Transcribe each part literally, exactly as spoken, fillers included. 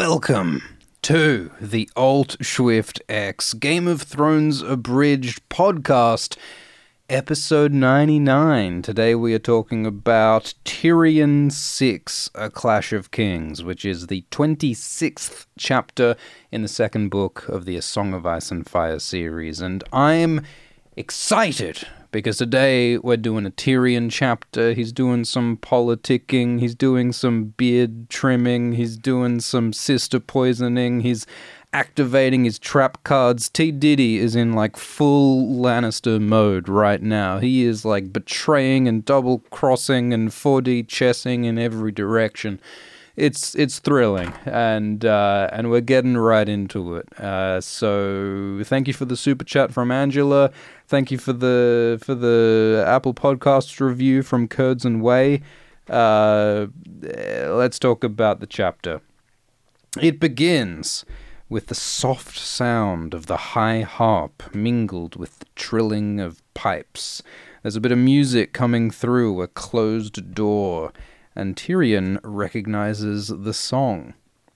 Welcome to the Alt Swift X Game of Thrones Abridged podcast, episode ninety-nine. Today we are talking about Tyrion six, A Clash of Kings, which is the twenty-sixth chapter in the second book of the A Song of Ice and Fire series, and I'm excited because today we're doing a Tyrion chapter. He's doing some politicking, he's doing some beard trimming, he's doing some sister poisoning, he's activating his trap cards. T. Diddy is in like full Lannister mode right now. He is like betraying and double-crossing and four D chessing in every direction. It's it's thrilling, and uh, and we're getting right into it. Uh, so thank you for the super chat from Angela. Thank you for the for the Apple Podcasts review from Curds and Whey. Uh, let's talk about the chapter. It begins with the soft sound of the high harp mingled with the trilling of pipes. There's a bit of music coming through a closed door, and Tyrion recognizes the song.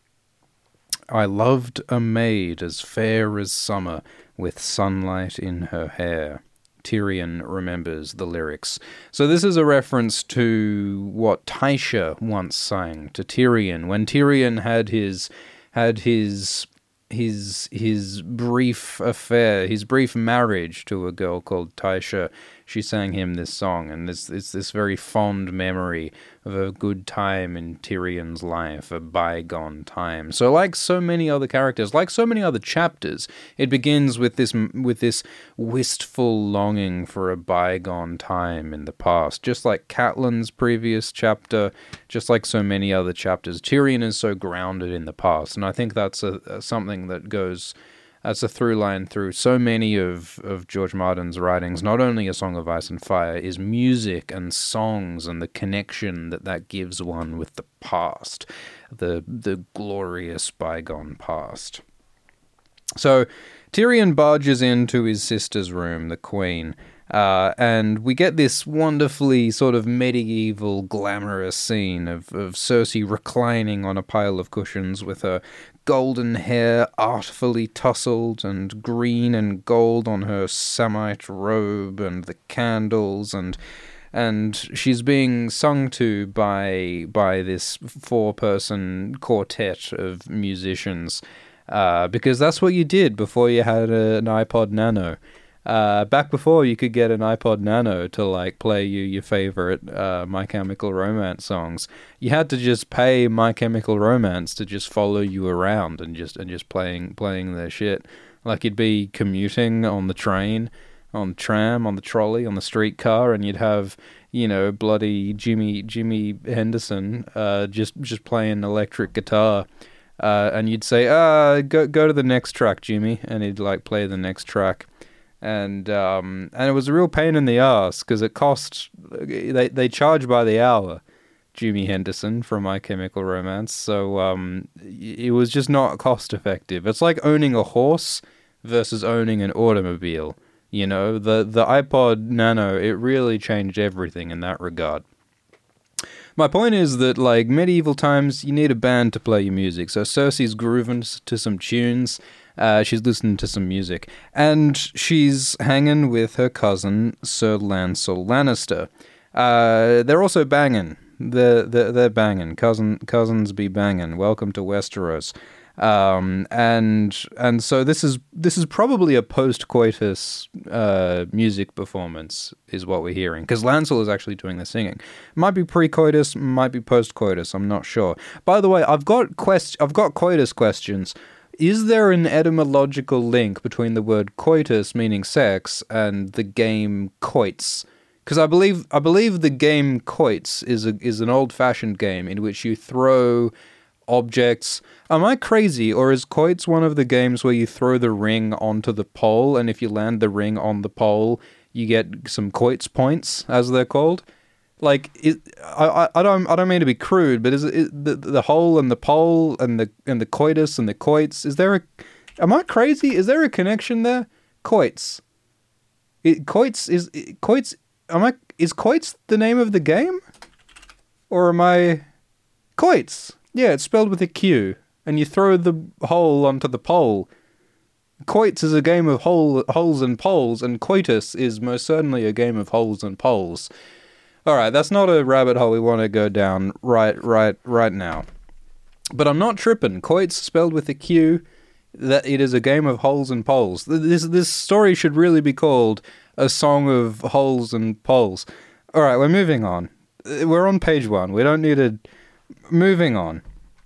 I loved a maid as fair as summer, with sunlight in her hair. Tyrion remembers the lyrics. So this is a reference to what Tysha once sang to Tyrion. When Tyrion had his had his his his brief affair, his brief marriage to a girl called Tysha, she sang him this song, and this it's this very fond memory of a good time in Tyrion's life, a bygone time. So, like so many other characters, like so many other chapters, it begins with this with this wistful longing for a bygone time in the past. Just like Catelyn's previous chapter, just like so many other chapters, Tyrion is so grounded in the past, and I think that's a, a something that goes. That's a through line through so many of, of George Martin's writings. Not only A Song of Ice and Fire, is music and songs and the connection that that gives one with the past, the the glorious bygone past. So Tyrion barges into his sister's room, the Queen, uh, and we get this wonderfully sort of medieval, glamorous scene of, of Cersei reclining on a pile of cushions with her golden hair artfully tousled and green and gold on her samite robe, and the candles, and and she's being sung to by by this four-person quartet of musicians, uh, because that's what you did before you had a, an iPod Nano. Uh, back before you could get an iPod Nano to like play you your favorite uh, My Chemical Romance songs, you had to just pay My Chemical Romance to just follow you around and just and just playing playing their shit. Like you'd be commuting on the train, on the tram, on the trolley, on the streetcar, and you'd have, you know, bloody Jimmy Jimmy Henderson uh, just just playing electric guitar, uh, and you'd say, "Ah, go go to the next track, Jimmy," and he'd like play the next track. And um, and it was a real pain in the ass because it cost, they they charge by the hour, Jimmy Henderson from My Chemical Romance. So um, it was just not cost effective. It's like owning a horse versus owning an automobile. You know, the the iPod Nano, it really changed everything in that regard. My point is that, like, medieval times, you need a band to play your music. So Cersei's grooving to some tunes. Uh, she's listening to some music, and she's hanging with her cousin, Sir Lancel Lannister. Uh, they're also banging. They're, they're, they're banging. Cousin, cousins be banging. Welcome to Westeros. Um, and and so this is this is probably a post-coitus uh, music performance, is what we're hearing, because Lancel is actually doing the singing. Might be pre-coitus, might be post-coitus. I'm not sure. By the way, I've got quest- I've got coitus questions. Is there an etymological link between the word coitus, meaning sex, and the game quoits? Because I believe I believe the game quoits is a is an old-fashioned game in which you throw objects. Am I crazy, or is quoits one of the games where you throw the ring onto the pole, and if you land the ring on the pole, you get some quoits points, as they're called? Like, it, I, I don't, I don't mean to be crude, but is it is the the hole and the pole and the and the coitus and the quoits? Is there a? Am I crazy? Is there a connection there? Quoits. It, quoits is it, quoits. Am I? Is quoits the name of the game, or am I? Quoits. Yeah, it's spelled with a Q. and you throw the hole onto the pole. Quoits is a game of hole, holes and poles, and coitus is most certainly a game of holes and poles. Alright, that's not a rabbit hole we want to go down right, right, right now. But I'm not tripping. Quoits, spelled with a Q, that it is a game of holes and poles. This, this story should really be called A Song of Holes and Poles. Alright, we're moving on. We're on page one. We don't need a... Moving on.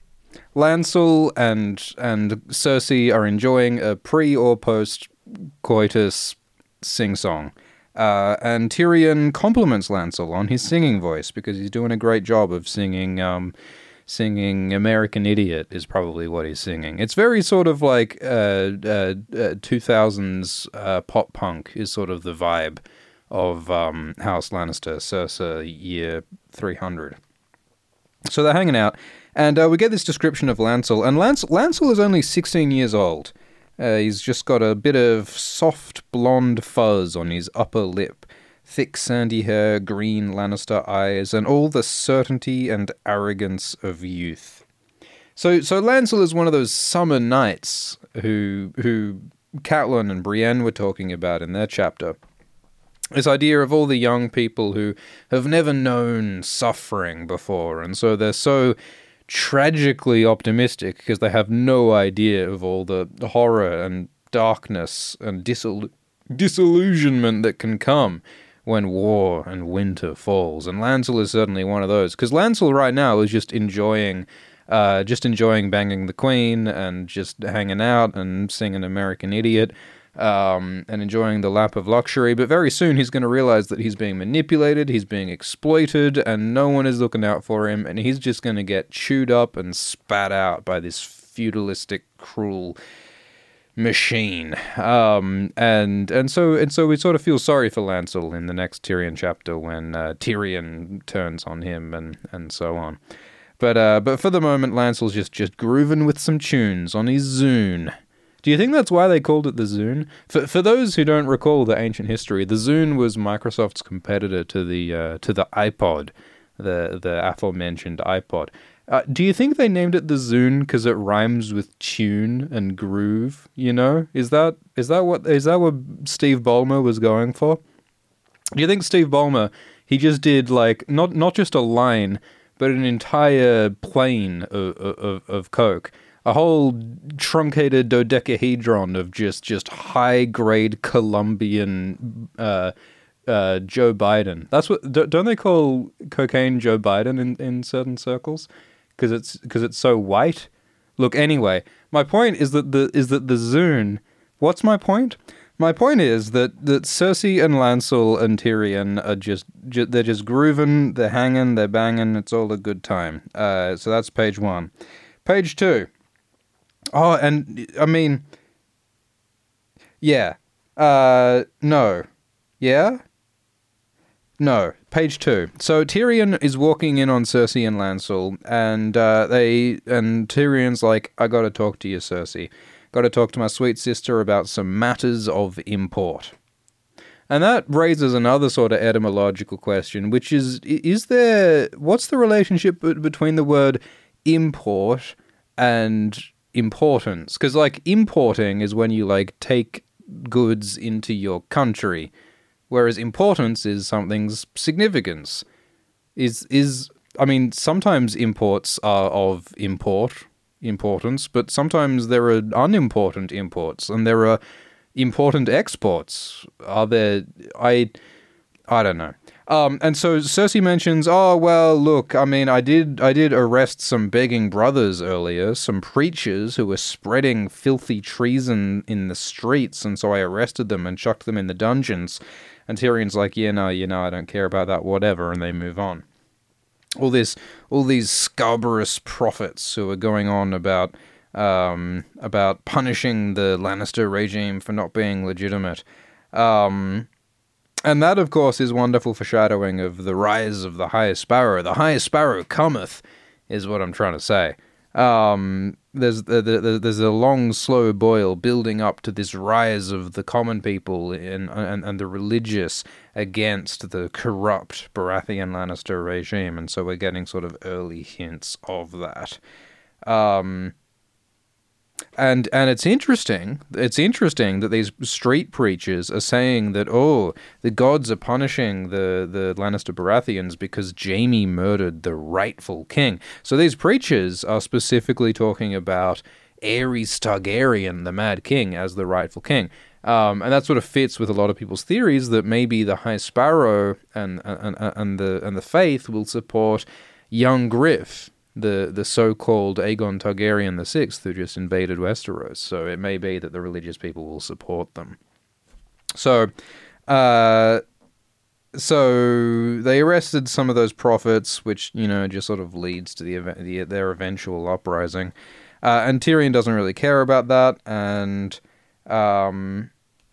Lancel and and Cersei are enjoying a pre or post coitus sing-song. Uh, and Tyrion compliments Lancel on his singing voice because he's doing a great job of singing, um, singing American Idiot is probably what he's singing. It's very sort of like uh, uh, uh, two thousands uh, pop punk is sort of the vibe of um, House Lannister, circa year three hundred. So they're hanging out. And uh, we get this description of Lancel, and Lance- Lancel is only sixteen years old. Uh, he's just got a bit of soft blonde fuzz on his upper lip, thick sandy hair, green Lannister eyes, and all the certainty and arrogance of youth. So so Lancel is one of those summer knights who, who Catelyn and Brienne were talking about in their chapter. This idea of all the young people who have never known suffering before, and so they're so tragically optimistic because they have no idea of all the horror and darkness and disil- disillusionment that can come when war and winter falls. And Lancel is certainly one of those, because Lancel right now is just enjoying uh, just enjoying banging the Queen and just hanging out and singing American Idiot. Um, and enjoying the lap of luxury, but very soon he's going to realize that he's being manipulated, he's being exploited, and no one is looking out for him, and he's just going to get chewed up and spat out by this feudalistic, cruel machine. Um, and and so and so we sort of feel sorry for Lancel in the next Tyrion chapter when uh, Tyrion turns on him and, and so on. But uh, but for the moment, Lancel's just, just grooving with some tunes on his Zune. Do you think that's why they called it the Zune? For for those who don't recall the ancient history, the Zune was Microsoft's competitor to the uh, to the iPod, the the aforementioned iPod. Uh, do you think they named it the Zune because it rhymes with tune and groove? You know, is that is that what is that what Steve Ballmer was going for? Do you think Steve Ballmer, he just did like not not just a line, but an entire plane of of, of coke? A whole truncated dodecahedron of just, just high-grade Colombian uh, uh, Joe Biden. That's what don't they call cocaine Joe Biden in, in certain circles? Because it's because it's so white. Look, anyway, my point is that the is that the Zune. What's my point? My point is that, that Cersei and Lancel and Tyrion are just, just they're just grooving, they're hanging, they're banging. It's all a good time. Uh, so that's page one. Page two. Oh, and, I mean, yeah, uh, no, yeah, no, page two. So Tyrion is walking in on Cersei and Lancel, and, uh, they, and Tyrion's like, I gotta talk to you, Cersei, gotta talk to my sweet sister about some matters of import. And that raises another sort of etymological question, which is, is there, what's the relationship between the word import and importance? Because like importing is when you like take goods into your country, whereas importance is something's significance. Is is I mean, sometimes imports are of import importance, but sometimes there are unimportant imports and there are important exports. Are there? I I don't know. Um, and so Cersei mentions, oh, well, look, I mean, I did I did arrest some begging brothers earlier, some preachers who were spreading filthy treason in the streets, and so I arrested them and chucked them in the dungeons. And Tyrion's like, yeah, no, you know, I don't care about that, whatever, and they move on. All this, all these scarbarous prophets who are going on about, um, about punishing the Lannister regime for not being legitimate. Um... And that, of course, is wonderful foreshadowing of the rise of the High Sparrow. The High Sparrow cometh, is what I'm trying to say. Um, there's there's a long, slow boil building up to this rise of the common people and, and, and the religious against the corrupt Baratheon Lannister regime, and so we're getting sort of early hints of that. Um, And and it's interesting. It's interesting that these street preachers are saying that, oh, the gods are punishing the the Lannister Baratheons because Jaime murdered the rightful king. So these preachers are specifically talking about Aerys Targaryen, the Mad King, as the rightful king. Um, and that sort of fits with a lot of people's theories that maybe the High Sparrow and and and the and the Faith will support young Griff, the the so-called Aegon Targaryen the Sixth, who just invaded Westeros. So it may be that the religious people will support them. So, uh, so they arrested some of those prophets, which, you know, just sort of leads to the, event, the their eventual uprising. Uh, and Tyrion doesn't really care about that, and um,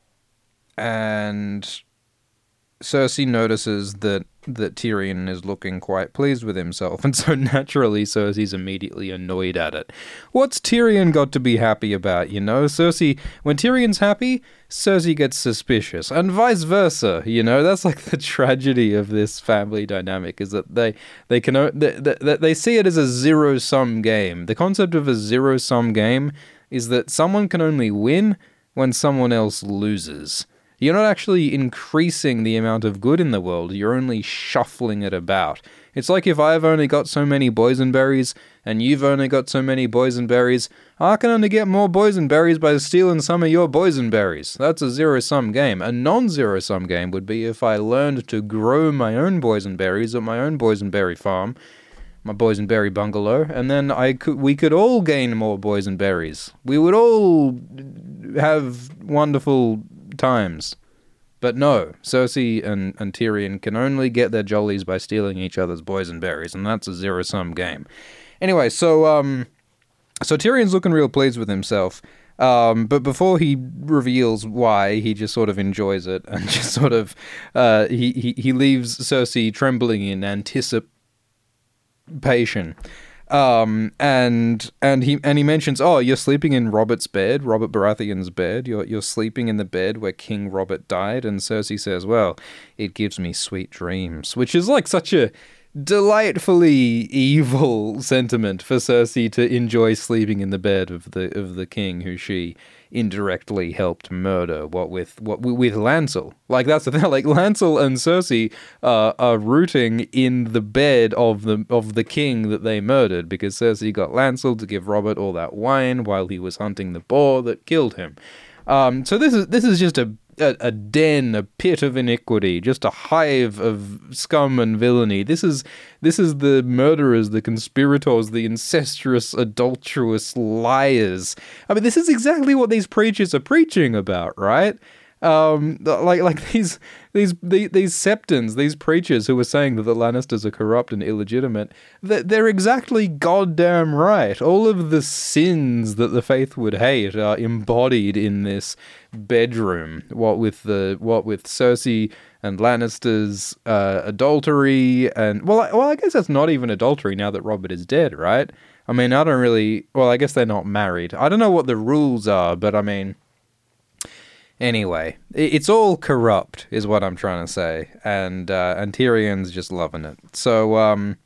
and Cersei notices that that Tyrion is looking quite pleased with himself, and so naturally Cersei's immediately annoyed at it. What's Tyrion got to be happy about, you know? Cersei, when Tyrion's happy, Cersei gets suspicious, and vice versa, you know? That's like the tragedy of this family dynamic, is that they they can they, they, they see it as a zero-sum game. The concept of a zero-sum game is that someone can only win when someone else loses. You're not actually increasing the amount of good in the world, you're only shuffling it about. It's like if I've only got so many boysenberries, and you've only got so many boysenberries, I can only get more boysenberries by stealing some of your boysenberries. That's a zero-sum game. A non-zero-sum game would be if I learned to grow my own boysenberries at my own boysenberry farm, my boysenberry bungalow, and then I could, we could all gain more boysenberries. We would all have wonderful times. But no, Cersei and, and Tyrion can only get their jollies by stealing each other's boysenberries, and that's a zero-sum game. Anyway, so um, so Tyrion's looking real pleased with himself, um, but before he reveals why, he just sort of enjoys it, and just sort of, uh, he, he, he leaves Cersei trembling in anticipation. Um, and, and he, and he mentions, oh, you're sleeping in Robert's bed, Robert Baratheon's bed, you're, you're sleeping in the bed where King Robert died, and Cersei says, well, it gives me sweet dreams, which is like such a delightfully evil sentiment for Cersei to enjoy sleeping in the bed of the, of the king who she indirectly helped murder, what with what with Lancel. Like, that's the thing, like Lancel and Cersei uh, are rooting in the bed of the of the king that they murdered, because Cersei got Lancel to give Robert all that wine while he was hunting the boar that killed him. Um, so this is this is just a, a a den, a pit of iniquity, just a hive of scum and villainy. This is this is the murderers, the conspirators, the incestuous, adulterous liars. I mean, this is exactly what these preachers are preaching about, right? Um, like like these these these, these septons, these preachers who are saying that the Lannisters are corrupt and illegitimate, they're exactly goddamn right. All of the sins that the faith would hate are embodied in this bedroom. What with the what with Cersei and Lannister's uh, adultery, and well, I, well, I guess that's not even adultery now that Robert is dead, right? I mean, I don't really. Well, I guess they're not married. I don't know what the rules are, but I mean. Anyway, it's all corrupt, is what I'm trying to say, and uh, and Tyrion's just loving it. So, um,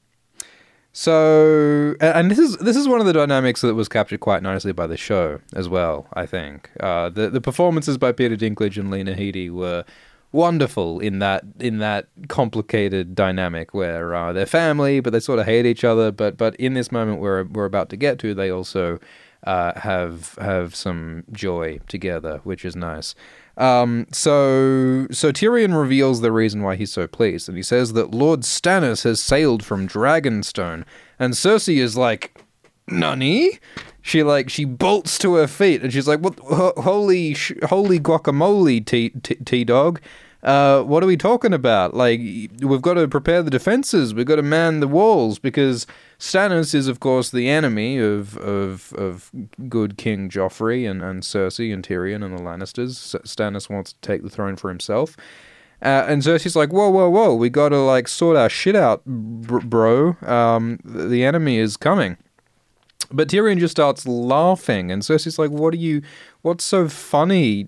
so, and this is this is one of the dynamics that was captured quite nicely by the show as well. I think uh, the the performances by Peter Dinklage and Lena Headey were wonderful in that in that complicated dynamic where uh, they're family, but they sort of hate each other. But but in this moment we're we're about to get to, they also. Uh, have have some joy together, which is nice. Um, so so Tyrion reveals the reason why he's so pleased, and he says that Lord Stannis has sailed from Dragonstone, and Cersei is like, "Nani?" She like she bolts to her feet, and she's like, "What? Ho- holy sh- holy guacamole, T T T dog." Uh, what are we talking about? Like, we've got to prepare the defenses. We've got to man the walls, because Stannis is, of course, the enemy of of, of good King Joffrey and, and Cersei and Tyrion and the Lannisters. Stannis wants to take the throne for himself. Uh, and Cersei's like, whoa, whoa, whoa, we got to, like, sort our shit out, br- bro. Um, the enemy is coming. But Tyrion just starts laughing, and Cersei's like, what are you, what's so funny,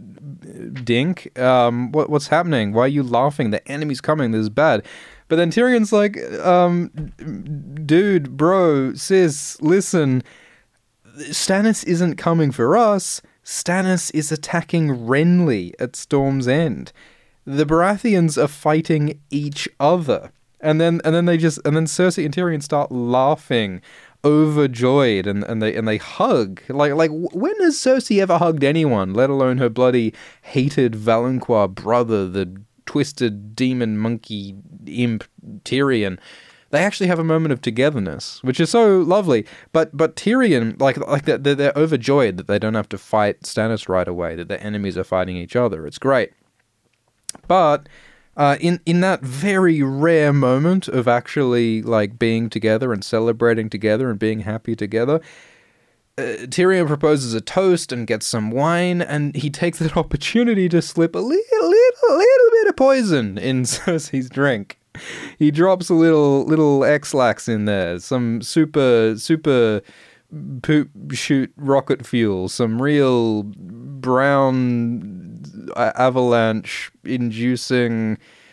Dink? Um, what what's happening? Why are you laughing? The enemy's coming, this is bad. But then Tyrion's like, um, dude, bro, sis, listen, Stannis isn't coming for us. Stannis is attacking Renly at Storm's End. The Baratheons are fighting each other. And then and then they just and then Cersei and Tyrion start laughing, overjoyed, and, and they and they hug. Like like when has Cersei ever hugged anyone, let alone her bloody hated Valancourt brother, the twisted demon monkey imp Tyrion? They actually have a moment of togetherness, which is so lovely. But but Tyrion, like like they're, they're overjoyed that they don't have to fight Stannis right away, that their enemies are fighting each other. It's great. But uh, in in that very rare moment of actually like being together and celebrating together and being happy together, uh, Tyrion proposes a toast and gets some wine, and he takes that opportunity to slip a little little little bit of poison in Cersei's drink. He drops a little little X-Lax in there, some super super poop shoot rocket fuel, some real brown avalanche inducing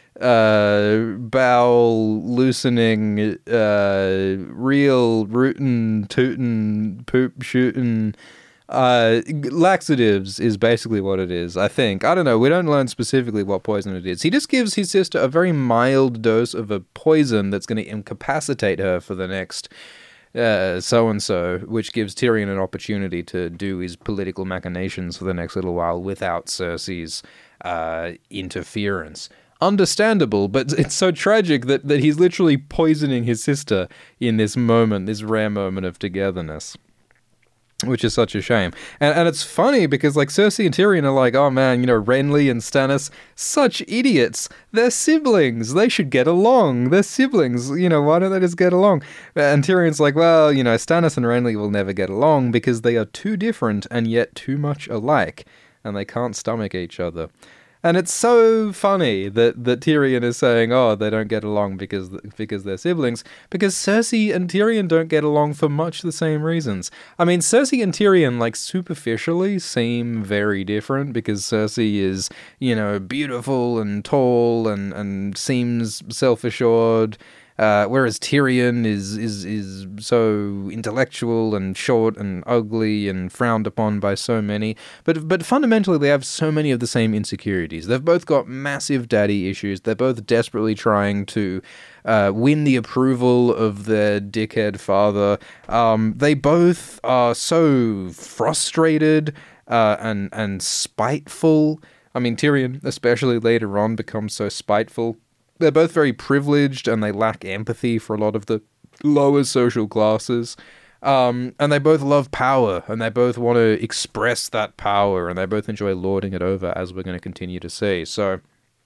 uh bowel loosening uh real rootin' tootin' poop shootin' uh laxatives is basically what it is, I think. I don't know, we don't learn specifically what poison it is. He just gives his sister a very mild dose of a poison that's going to incapacitate her for the next Uh, so-and-so, which gives Tyrion an opportunity to do his political machinations for the next little while without Cersei's uh, interference. Understandable, but it's so tragic that, that he's literally poisoning his sister in this moment, this rare moment of togetherness. Which is such a shame. And and it's funny because, like, Cersei and Tyrion are like, oh man, you know, Renly and Stannis, such idiots. They're siblings. They should get along. They're siblings. You know, why don't they just get along? And Tyrion's like, well, you know, Stannis and Renly will never get along because they are too different and yet too much alike. And they can't stomach each other. And it's so funny that, that Tyrion is saying, oh, they don't get along because because they're siblings, because Cersei and Tyrion don't get along for much the same reasons. I mean, Cersei and Tyrion, like, superficially seem very different because Cersei is, you know, beautiful and tall and, and seems self-assured, Uh, whereas Tyrion is, is is so intellectual and short and ugly and frowned upon by so many. But but fundamentally, they have so many of the same insecurities. They've both got massive daddy issues. They're both desperately trying to uh, win the approval of their dickhead father. Um, they both are so frustrated uh, and and spiteful. I mean, Tyrion, especially later on, becomes so spiteful. They're both very privileged, and they lack empathy for a lot of the lower social classes. Um, and they both love power, and they both want to express that power, and they both enjoy lording it over, as we're going to continue to see. So,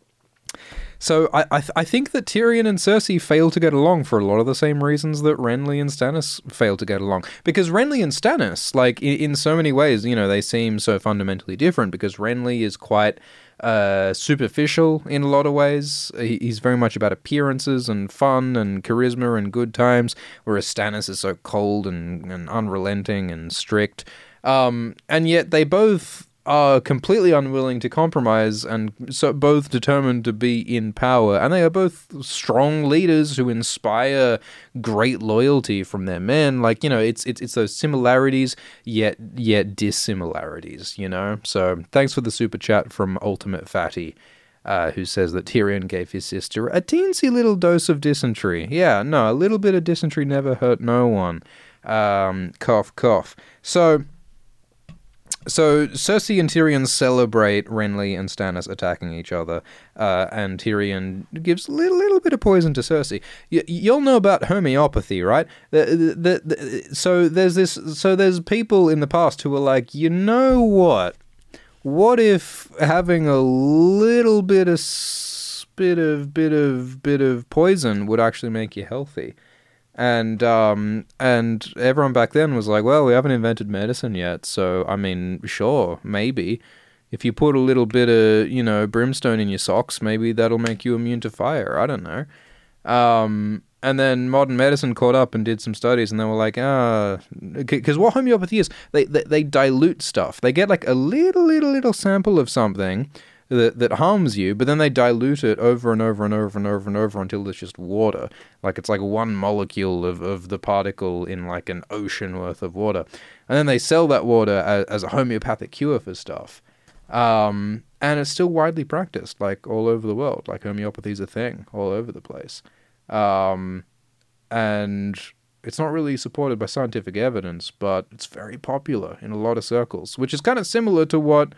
so I I, th- I think that Tyrion and Cersei fail to get along for a lot of the same reasons that Renly and Stannis fail to get along. Because Renly and Stannis, like, in, in so many ways, you know, they seem so fundamentally different, because Renly is quite Uh, superficial in a lot of ways. He, he's very much about appearances and fun and charisma and good times, whereas Stannis is so cold and, and unrelenting and strict. Um, and yet they both are completely unwilling to compromise, and so both determined to be in power. And they are both strong leaders who inspire great loyalty from their men. Like, you know, it's it's it's those similarities yet yet dissimilarities, you know. So thanks for the super chat from Ultimate Fatty, uh, who says that Tyrion gave his sister a teensy little dose of dysentery. Yeah, no, a little bit of dysentery never hurt no one. Um, cough, cough. So. So Cersei and Tyrion celebrate Renly and Stannis attacking each other, uh, and Tyrion gives a little, little bit of poison to Cersei. Y- you'll know about homeopathy, right? The, the, the, so there's this. So there's people in the past who were like, you know what? What if having a little bit of bit of bit of bit of poison would actually make you healthy? And um, and everyone back then was like, well, we haven't invented medicine yet, so, I mean, sure, maybe. If you put a little bit of, you know, brimstone in your socks, maybe that'll make you immune to fire. I don't know. Um, and then modern medicine caught up and did some studies, and they were like, ah... Because what homeopathy is, they, they, they dilute stuff. They get, like, a little, little, little sample of something, that, that harms you, but then they dilute it over and over and over and over and over until it's just water. Like it's like one molecule of, of the particle in like an ocean worth of water. And then they sell that water as, as a homeopathic cure for stuff. Um, and it's still widely practiced, like all over the world. Like homeopathy is a thing all over the place. Um, and it's not really supported by scientific evidence, but it's very popular in a lot of circles, which is kind of similar to what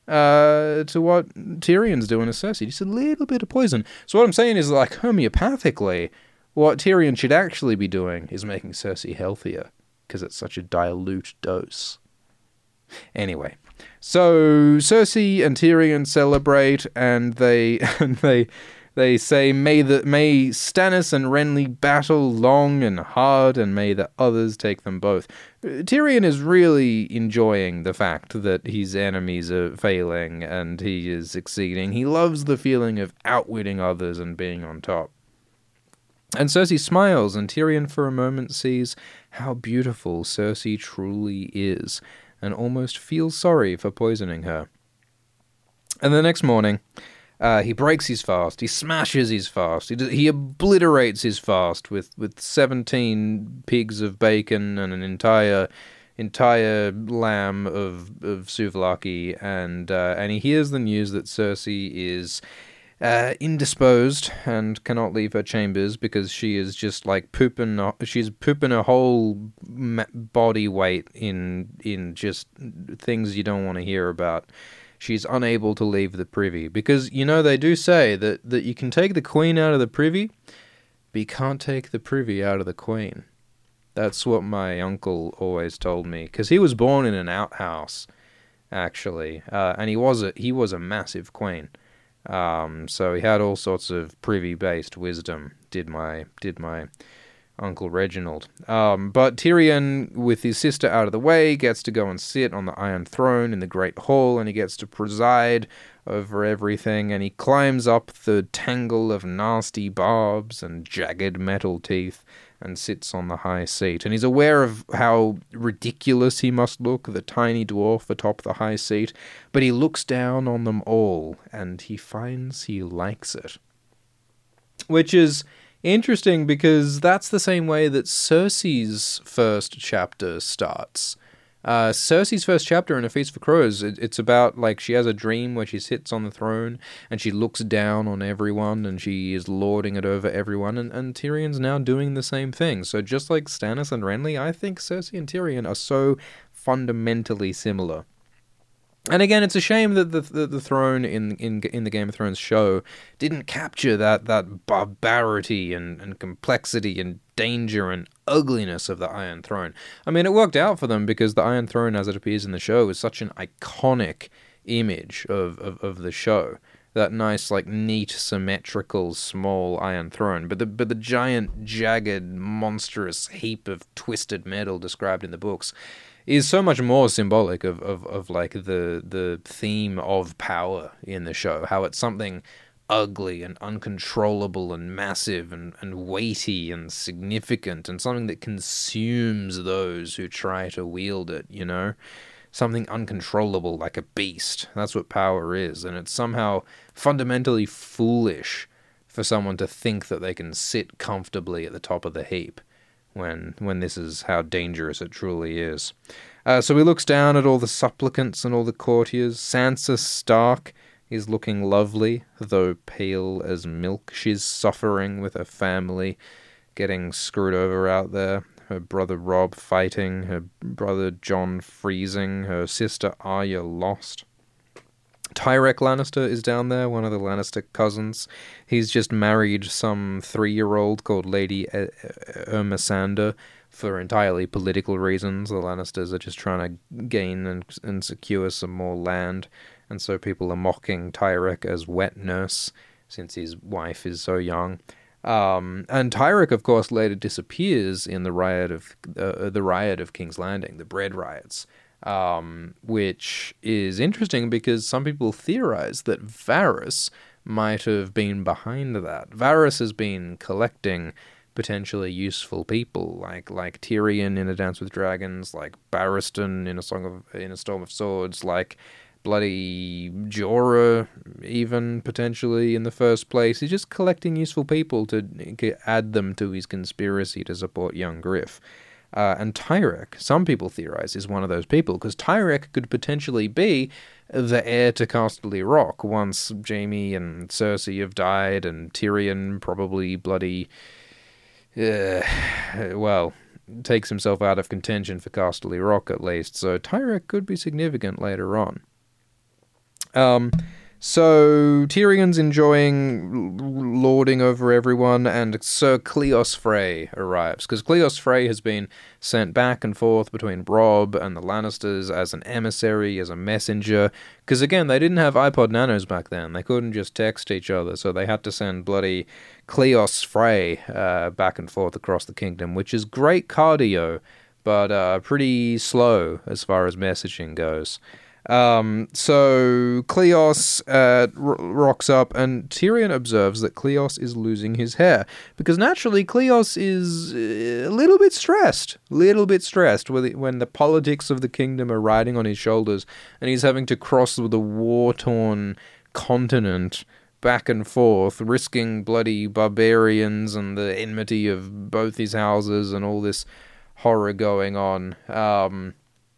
uh, to what Tyrion's doing to Cersei. Just a little bit of poison. So what I'm saying is, like, homeopathically, what Tyrion should actually be doing is making Cersei healthier, because it's such a dilute dose. Anyway, so Cersei and Tyrion celebrate, and they and they they say, "May the may Stannis and Renly battle long and hard, and may the others take them both." Tyrion is really enjoying the fact that his enemies are failing and he is succeeding. He loves the feeling of outwitting others and being on top. And Cersei smiles, and Tyrion for a moment sees how beautiful Cersei truly is, and almost feels sorry for poisoning her. And the next morning, uh, he breaks his fast, he smashes his fast, he, he obliterates his fast with, with seventeen pigs of bacon and an entire entire lamb of, of souvlaki, and, uh, and he hears the news that Cersei is Uh, indisposed and cannot leave her chambers because she is just like pooping. She's pooping her whole ma- body weight in in just things you don't want to hear about. She's unable to leave the privy because, you know, they do say that that you can take the queen out of the privy, but you can't take the privy out of the queen. That's what my uncle always told me, because he was born in an outhouse, actually, uh, and he was a he was a massive queen. Um, so he had all sorts of privy-based wisdom, did my did my Uncle Reginald. Um, but Tyrion, with his sister out of the way, gets to go and sit on the Iron Throne in the Great Hall, and he gets to preside over everything, and he climbs up the tangle of nasty barbs and jagged metal teeth, and sits on the high seat. And he's aware of how ridiculous he must look, the tiny dwarf atop the high seat, but he looks down on them all, and he finds he likes it. Which is interesting, because that's the same way that Cersei's first chapter starts. Uh, Cersei's first chapter in A Feast for Crows, it, it's about, like, she has a dream where she sits on the throne, and she looks down on everyone, and she is lording it over everyone, and, and Tyrion's now doing the same thing. So just like Stannis and Renly, I think Cersei and Tyrion are so fundamentally similar. And again, it's a shame that the the, the throne in, in in the Game of Thrones show didn't capture that that barbarity and, and complexity and danger and ugliness of the Iron Throne. I mean, it worked out for them because the Iron Throne, as it appears in the show, is such an iconic image of, of, of the show. That nice, like, neat, symmetrical, small Iron Throne. But the but the giant, jagged, monstrous heap of twisted metal described in the books is so much more symbolic of, of, of like, the the theme of power in the show. How it's something ugly and uncontrollable and massive and, and weighty and significant, and something that consumes those who try to wield it, you know? Something uncontrollable, like a beast. That's what power is, and it's somehow fundamentally foolish for someone to think that they can sit comfortably at the top of the heap when when this is how dangerous it truly is. Uh, so he looks down at all the supplicants and all the courtiers. Sansa Stark is looking lovely, though pale as milk. She's suffering with her family getting screwed over out there. Her brother Robb fighting, her brother Jon freezing, her sister Arya lost. Tyrek Lannister is down there, one of the Lannister cousins. He's just married some three-year-old called Lady Ermasander for entirely political reasons. The Lannisters are just trying to gain and, and secure some more land, and so people are mocking Tyrek as wet nurse, since his wife is so young. Um, and Tyrek, of course, later disappears in the riot of uh, the riot of King's Landing, the bread riots. Um, which is interesting because some people theorize that Varys might have been behind that. Varys has been collecting potentially useful people, like like Tyrion in A Dance with Dragons, like Barristan in a Song of in a Storm of Swords, like bloody Jorah, even, potentially, in the first place. He's just collecting useful people to add them to his conspiracy to support young Griff. Uh, and Tyrek, some people theorize, is one of those people, because Tyrek could potentially be the heir to Casterly Rock once Jaime and Cersei have died, and Tyrion probably bloody, uh, well, takes himself out of contention for Casterly Rock at least, so Tyrek could be significant later on. Um, so Tyrion's enjoying lording over everyone, and Sir Cleos Frey arrives, because Cleos Frey has been sent back and forth between Robb and the Lannisters as an emissary, as a messenger, because again, they didn't have iPod Nanos back then, they couldn't just text each other, so they had to send bloody Cleos Frey uh, back and forth across the kingdom, which is great cardio, but uh, pretty slow as far as messaging goes. Um, so Cleos uh, r- rocks up, and Tyrion observes that Cleos is losing his hair, because naturally Cleos is a little bit stressed, little bit stressed when the politics of the kingdom are riding on his shoulders, and he's having to cross the war-torn continent back and forth, risking bloody barbarians and the enmity of both his houses and all this horror going on. Um,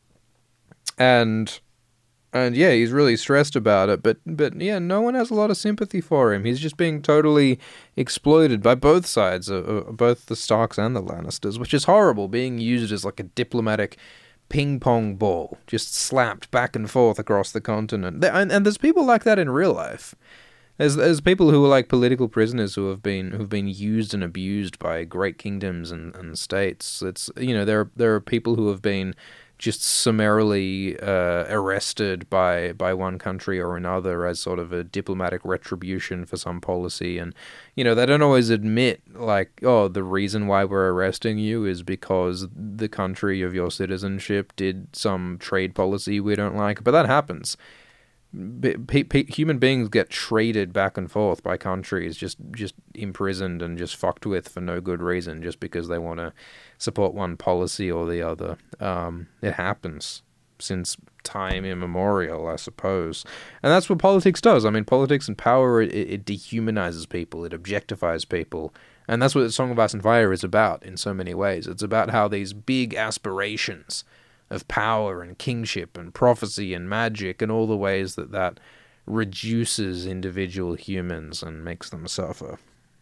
and... And yeah, he's really stressed about it, but but yeah, no one has a lot of sympathy for him. He's just being totally exploited by both sides, uh, uh, both the Starks and the Lannisters, which is horrible, being used as like a diplomatic ping-pong ball, just slapped back and forth across the continent. There, and, and there's people like that in real life. There's there's people who are like political prisoners who have been who've been used and abused by great kingdoms and, and states. It's, you know, there there are people who have been just summarily uh, arrested by by one country or another as sort of a diplomatic retribution for some policy. And, you know, they don't always admit, like, oh, the reason why we're arresting you is because the country of your citizenship did some trade policy we don't like. But that happens. P- p- human beings get traded back and forth by countries, just just imprisoned and just fucked with for no good reason, just because they want to support one policy or the other. Um, it happens since time immemorial, I suppose. And that's what politics does. I mean, politics and power, it, it dehumanizes people, it objectifies people. And that's what Song of Ice and Fire is about in so many ways. It's about how these big aspirations of power and kingship and prophecy and magic and all the ways that that reduces individual humans and makes them suffer.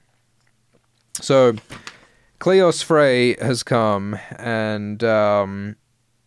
So, Cleos Frey has come, and um,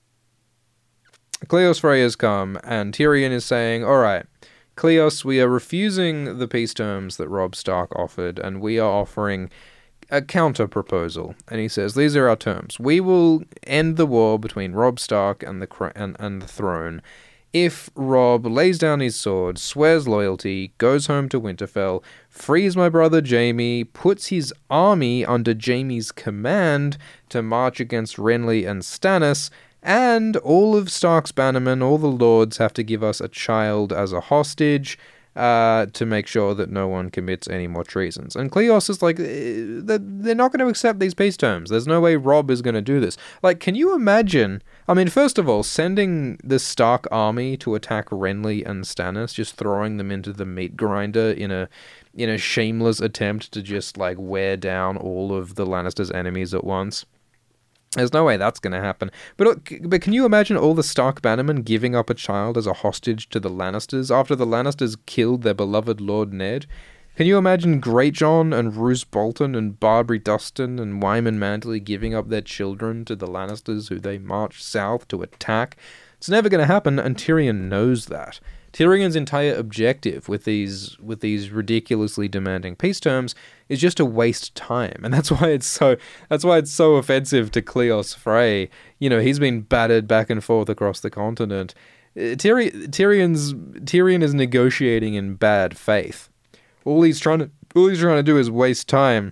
Cleos Frey has come, and Tyrion is saying, all right, Cleos, we are refusing the peace terms that Robb Stark offered, and we are offering a counter-proposal. And he says, these are our terms. We will end the war between Robb Stark and the cr- and, and the throne if Robb lays down his sword, swears loyalty, goes home to Winterfell, frees my brother Jaime, puts his army under Jaime's command to march against Renly and Stannis, and all of Stark's bannermen, all the lords, have to give us a child as a hostage, Uh, to make sure that no one commits any more treasons. And Cleos is like, they're not going to accept these peace terms. There's no way Robb is going to do this. Like, can you imagine, I mean, first of all, sending the Stark army to attack Renly and Stannis, just throwing them into the meat grinder in a in a shameless attempt to just, like, wear down all of the Lannisters' enemies at once. There's no way that's going to happen. But but can you imagine all the Stark bannermen giving up a child as a hostage to the Lannisters after the Lannisters killed their beloved Lord Ned? Can you imagine Greatjon and Roose Bolton and Barbary Dustin and Wyman Mantley giving up their children to the Lannisters who they marched south to attack? It's never going to happen, and Tyrion knows that. Tyrion's entire objective with these with these ridiculously demanding peace terms is just to waste time, and that's why it's so that's why it's so offensive to Cleos Frey. You know, he's been battered back and forth across the continent. Tyrion Tyrion's Tyrion is negotiating in bad faith. All he's trying to all he's trying to do is waste time.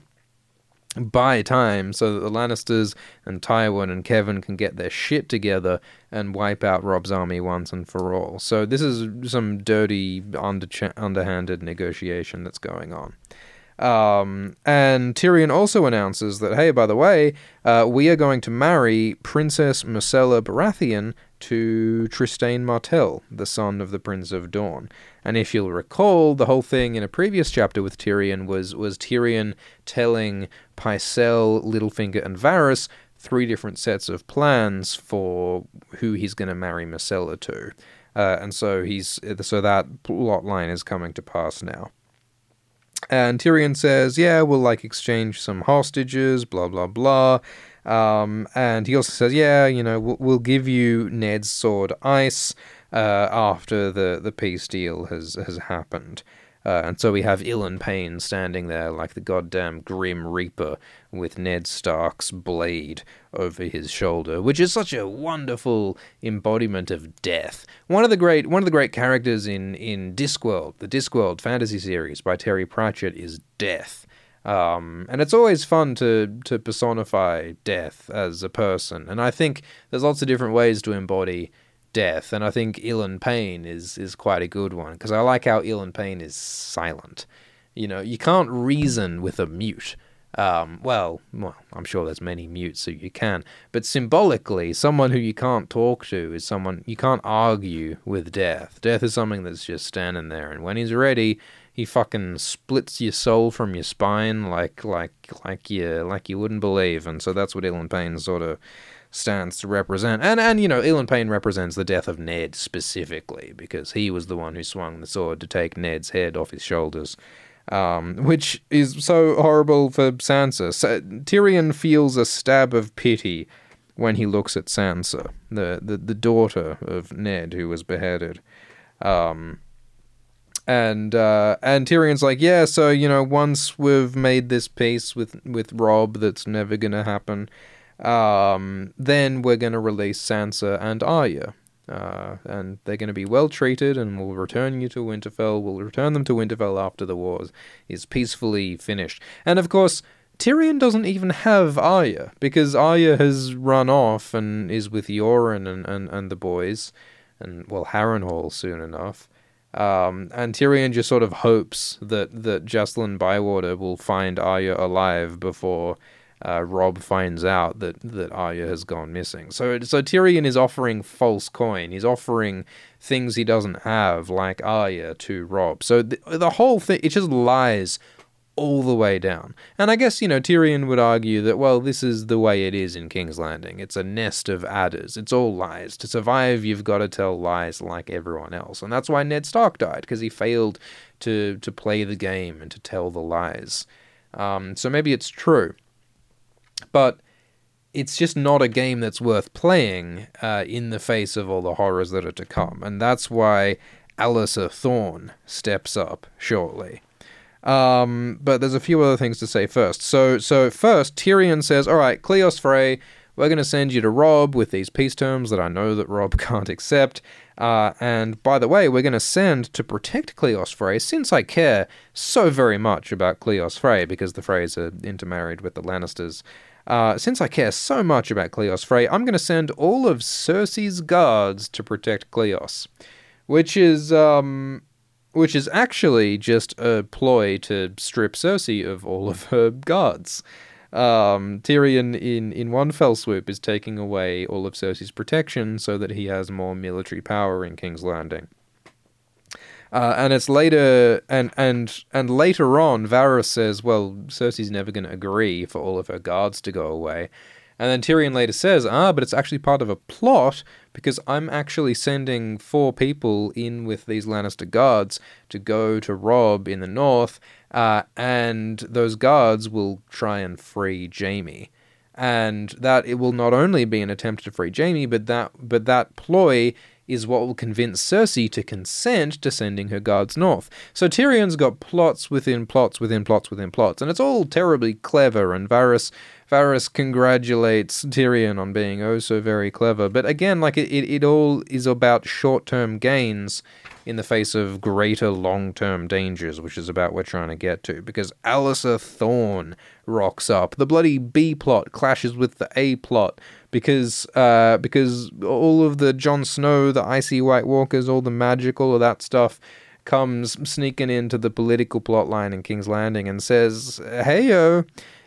Buy time so that the Lannisters and Tywin and Kevin can get their shit together and wipe out Robb's army once and for all. So this is some dirty, under underhanded negotiation that's going on. Um, and Tyrion also announces that, hey, by the way, uh, we are going to marry Princess Myrcella Baratheon to Trystane Martell, the son of the Prince of Dawn. And if you'll recall, the whole thing in a previous chapter with Tyrion was, was Tyrion telling Pycelle, Littlefinger, and Varys three different sets of plans for who he's going to marry Myrcella to. Uh, and so he's so that plot line is coming to pass now. And Tyrion says, yeah, we'll, like, exchange some hostages, blah, blah, blah. Um, and he also says, yeah, you know, we'll, we'll give you Ned's sword Ice uh, after the, the peace deal has, has happened. Uh, and so we have Ilyn Payne standing there like the goddamn Grim Reaper with Ned Stark's blade over his shoulder, which is such a wonderful embodiment of death. One of the great one of the great characters in, in Discworld, the Discworld fantasy series by Terry Pratchett, is Death. Um, and it's always fun to, to personify death as a person. And I think there's lots of different ways to embody death, and I think Ilyn Payne is is quite a good one, because I like how Ilyn Payne is silent. You know, you can't reason with a mute. Um, well, well, I'm sure there's many mutes, so you can. But symbolically, someone who you can't talk to is someone you can't argue with death. Death is something that's just standing there, and when he's ready, he fucking splits your soul from your spine like like like you like you wouldn't believe. And so that's what Ilyn Payne sort of stands to represent. And, and you know, Ilyn Payne represents the death of Ned specifically, because he was the one who swung the sword to take Ned's head off his shoulders, um, which is so horrible for Sansa. So, Tyrion feels a stab of pity when he looks at Sansa, the, the, the daughter of Ned who was beheaded. Um, and uh, and Tyrion's like, yeah, so, you know, once we've made this peace with, with Robb that's never gonna happen, Um, then we're going to release Sansa and Arya, uh, and they're going to be well treated, and we'll return you to Winterfell. We'll return them to Winterfell after the war is peacefully finished. And of course, Tyrion doesn't even have Arya, because Arya has run off and is with Yoren and, and, and the boys, and, well, Harrenhal soon enough. Um, and Tyrion just sort of hopes that, that Jacelyn Bywater will find Arya alive before Uh, Robb finds out that, that Arya has gone missing. So so Tyrion is offering false coin. He's offering things he doesn't have, like Arya, to Robb. So the, the whole thing, it just lies all the way down. And I guess, you know, Tyrion would argue that, well, this is the way it is in King's Landing. It's a nest of adders. It's all lies. To survive, you've got to tell lies like everyone else. And that's why Ned Stark died, because he failed to, to play the game and to tell the lies. Um, so maybe it's true. But it's just not a game that's worth playing uh, in the face of all the horrors that are to come. And that's why Alliser Thorne steps up shortly. Um, but there's a few other things to say first. So so first, Tyrion says, all right, Cleos Frey, we're going to send you to Robb with these peace terms that I know that Robb can't accept. Uh, and by the way, we're going to send to protect Cleos Frey, since I care so very much about Cleos Frey, because the Freys are intermarried with the Lannisters. Uh, since I care so much about Cleos Frey, I'm going to send all of Cersei's guards to protect Cleos, which is um, which is actually just a ploy to strip Cersei of all of her guards. Um, Tyrion, in, in one fell swoop, is taking away all of Cersei's protection so that he has more military power in King's Landing. Uh, and it's later, and, and and later on, Varys says, well, Cersei's never going to agree for all of her guards to go away. And then Tyrion later says, ah, but it's actually part of a plot, because I'm actually sending four people in with these Lannister guards to go to Robb in the north, uh, and those guards will try and free Jaime. And that it will not only be an attempt to free Jaime, but that but that ploy is what will convince Cersei to consent to sending her guards north. So Tyrion's got plots within plots within plots within plots, and it's all terribly clever, and Varys Varys congratulates Tyrion on being oh so very clever. But again, like it, it, it all is about short-term gains in the face of greater long-term dangers, which is about what we're trying to get to, because Alliser Thorne rocks up. The bloody B-plot clashes with the A-plot, because uh, because all of the Jon Snow, the Icy White Walkers, all the magic, all of that stuff comes sneaking into the political plot line in King's Landing and says, hey-yo,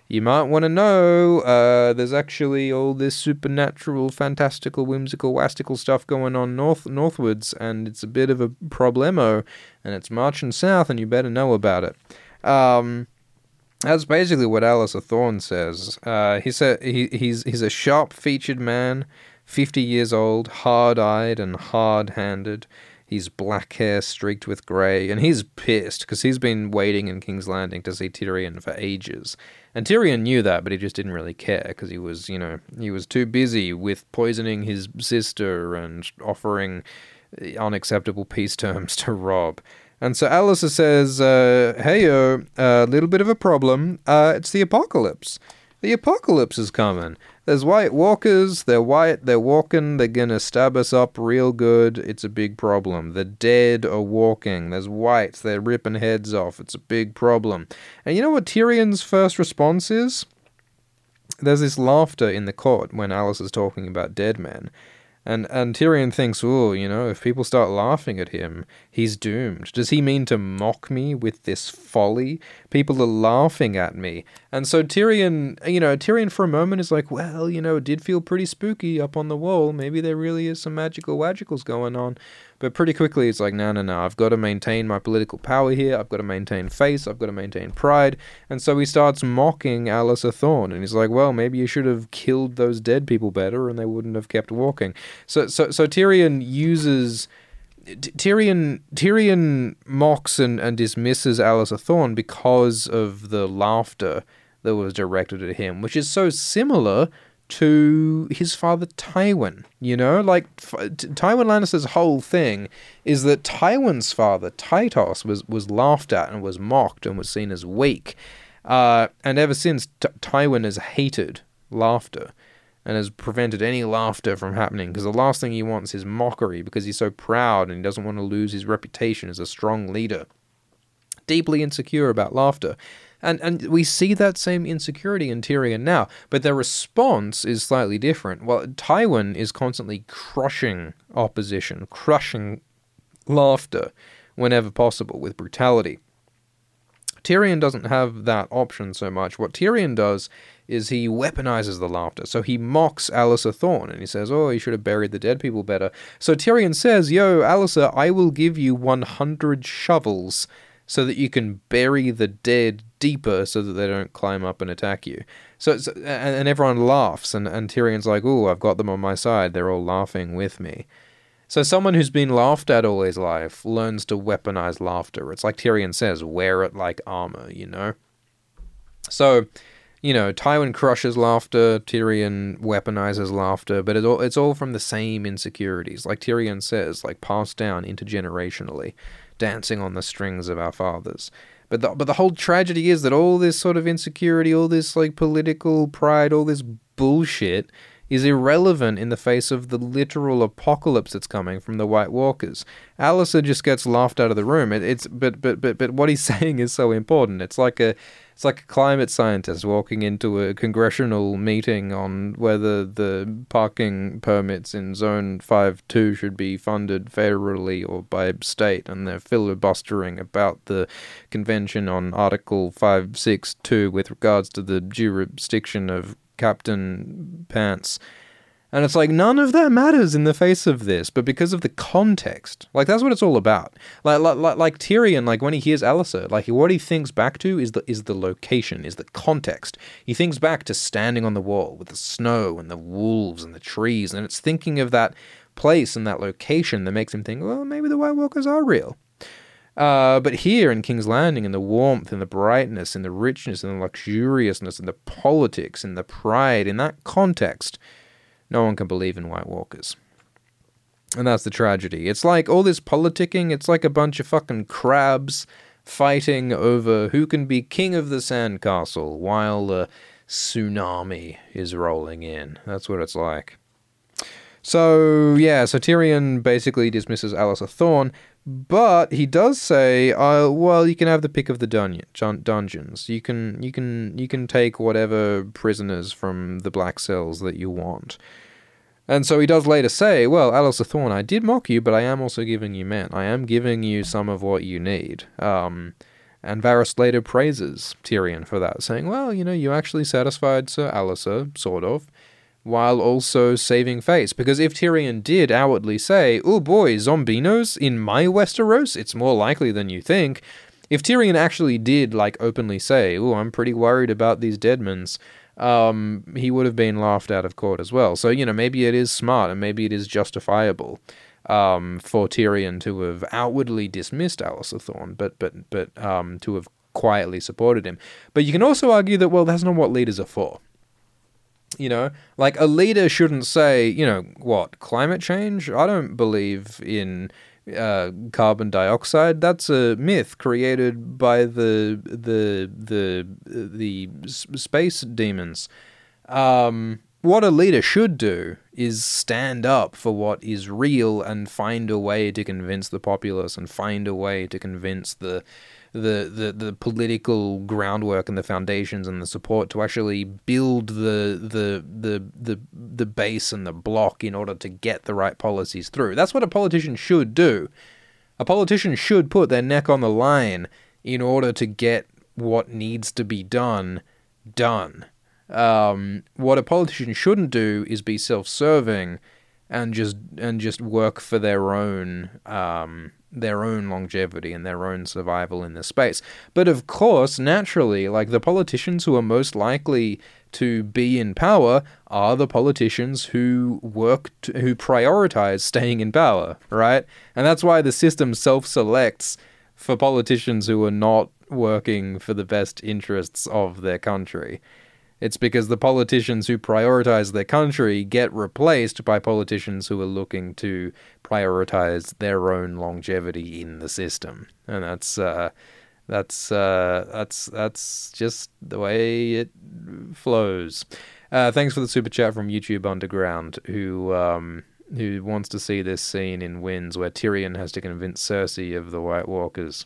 you might want to know, uh, there's actually all this supernatural, fantastical, whimsical, wastical stuff going on north northwards, and it's a bit of a problemo, and it's marching south, and you better know about it. Um, that's basically what Alistair Thorne says. Uh, he said he, he's he's a sharp-featured man, fifty years old, hard-eyed and hard-handed. He's black hair streaked with grey, and he's pissed because he's been waiting in King's Landing to see Tyrion for ages. And Tyrion knew that, but he just didn't really care because he was, you know, he was too busy with poisoning his sister and offering unacceptable peace terms to Robb. And so Alistair says, uh, hey-o, a little bit of a problem. Uh, it's the apocalypse. The apocalypse is coming. There's White Walkers, they're white, they're walking, they're gonna stab us up real good. It's a big problem. The dead are walking. There's whites, they're ripping heads off. It's a big problem. And you know what Tyrion's first response is? There's this laughter in the court when Alice is talking about dead men. And and Tyrion thinks, oh, you know, if people start laughing at him, he's doomed. Does he mean to mock me with this folly? People are laughing at me. And so Tyrion, you know, Tyrion for a moment is like, well, you know, it did feel pretty spooky up on the wall. Maybe there really is some magical wagicals going on. But pretty quickly it's like, no, no, no, I've got to maintain my political power here. I've got to maintain face. I've got to maintain pride. And so he starts mocking Alistair Thorne. And he's like, well, maybe you should have killed those dead people better and they wouldn't have kept walking. So so, so Tyrion uses... T- Tyrion Tyrion mocks and, and dismisses Alistair Thorne because of the laughter that was directed at him, which is so similar to his father Tywin, you know? Like, f- T- Tywin Lannister's whole thing is that Tywin's father, Tytos, was, was laughed at and was mocked and was seen as weak. Uh, and ever since, T- Tywin has hated laughter and has prevented any laughter from happening, because the last thing he wants is mockery, because he's so proud and he doesn't want to lose his reputation as a strong leader. Deeply insecure about laughter. And and we see that same insecurity in Tyrion now, but their response is slightly different. Well, Tywin is constantly crushing opposition, crushing laughter whenever possible with brutality. Tyrion doesn't have that option so much. What Tyrion does is he weaponizes the laughter. So he mocks Alistair Thorne, and he says, oh, you should have buried the dead people better. So Tyrion says, yo, Alistair, I will give you one hundred shovels so that you can bury the dead deeper so that they don't climb up and attack you. So, so and, and everyone laughs, and, and Tyrion's like, ooh, I've got them on my side. They're all laughing with me. So someone who's been laughed at all his life learns to weaponize laughter. It's like Tyrion says, wear it like armor, you know? So, you know, Tywin crushes laughter, Tyrion weaponizes laughter, but it's all, it's all from the same insecurities. Like Tyrion says, like passed down intergenerationally, dancing on the strings of our fathers. But the, but the whole tragedy is that all this sort of insecurity, all this like political pride, all this bullshit is irrelevant in the face of the literal apocalypse that's coming from the White Walkers. Alistair just gets laughed out of the room. It, it's but but but but what he's saying is so important. It's like a it's like a climate scientist walking into a congressional meeting on whether the parking permits in Zone five two should be funded federally or by state, and they're filibustering about the convention on Article five sixty-two with regards to the jurisdiction of Captain Pants. And it's like, none of that matters in the face of this, but because of the context. Like, that's what it's all about. Like, like, like Tyrion, like, when he hears Alistair, like, what he thinks back to is the is the location, is the context. He thinks back to standing on the wall with the snow and the wolves and the trees, and it's thinking of that place and that location that makes him think, well, maybe the White Walkers are real. Uh, but here in King's Landing, in the warmth and the brightness and the richness and the luxuriousness and the politics and the pride, in that context, no one can believe in White Walkers. And that's the tragedy. It's like all this politicking, it's like a bunch of fucking crabs fighting over who can be king of the sandcastle while the tsunami is rolling in. That's what it's like. So, yeah, so Tyrion basically dismisses Alistair Thorne, but he does say, uh, well, you can have the pick of the dun- dungeons. You can, you can, you can take whatever prisoners from the black cells that you want. And so he does later say, well, Alistair Thorne, I did mock you, but I am also giving you men. I am giving you some of what you need. Um, And Varys later praises Tyrion for that, saying, well, you know, you actually satisfied Sir Alliser, sort of, while also saving face. Because if Tyrion did outwardly say, oh boy, zombinos in my Westeros, it's more likely than you think. If Tyrion actually did, like, openly say, oh, I'm pretty worried about these deadmans, um, he would have been laughed out of court as well. So, you know, maybe it is smart and maybe it is justifiable um, for Tyrion to have outwardly dismissed Alliser Thorne, but, but, but um, to have quietly supported him. But you can also argue that, well, that's not what leaders are for. You know, like a leader shouldn't say, you know, what, climate change? I don't believe in uh, carbon dioxide. That's a myth created by the the the the space demons. Um, what a leader should do is stand up for what is real and find a way to convince the populace and find a way to convince the The, the the political groundwork and the foundations and the support to actually build the the the the the base and the block in order to get the right policies through. That's what a politician should do. A politician should put their neck on the line in order to get what needs to be done done. Um, what a politician shouldn't do is be self-serving and just and just work for their own um, their own longevity and their own survival in this space. But of course, naturally, like the politicians who are most likely to be in power are the politicians who work, to, who prioritize staying in power, right? And that's why the system self-selects for politicians who are not working for the best interests of their country. It's because the politicians who prioritize their country get replaced by politicians who are looking to prioritize their own longevity in the system, and that's uh, that's uh, that's that's just the way it flows. Uh, thanks for the super chat from YouTube Underground, who um, who wants to see this scene in Winds where Tyrion has to convince Cersei of the White Walkers.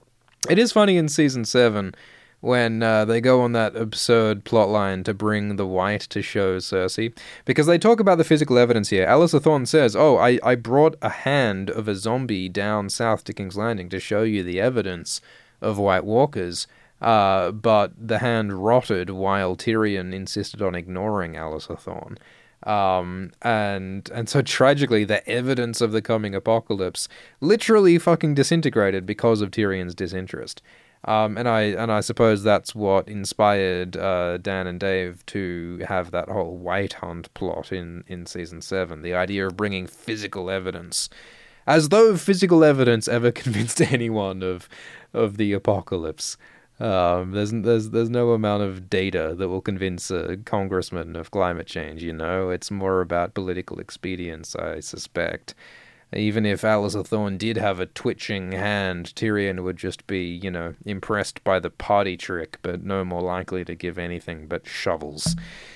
It is funny in season seven. When uh, they go on that absurd plotline to bring the White to show Cersei. Because they talk about the physical evidence here. Alliser Thorne says, oh, I, I brought a hand of a zombie down south to King's Landing to show you the evidence of White Walkers. Uh, but the hand rotted while Tyrion insisted on ignoring Alliser Thorne. Um, and and so tragically, the evidence of the coming apocalypse literally fucking disintegrated because of Tyrion's disinterest. Um, and I and I suppose that's what inspired uh, Dan and Dave to have that whole White Hunt plot in, in season seven. The idea of bringing physical evidence, as though physical evidence ever convinced anyone of of the apocalypse. Um, there's there's there's no amount of data that will convince a congressman of climate change. You know, it's more about political expedience, I suspect. Even if Alliser Thorne did have a twitching hand, Tyrion would just be, you know, impressed by the party trick, but no more likely to give anything but shovels.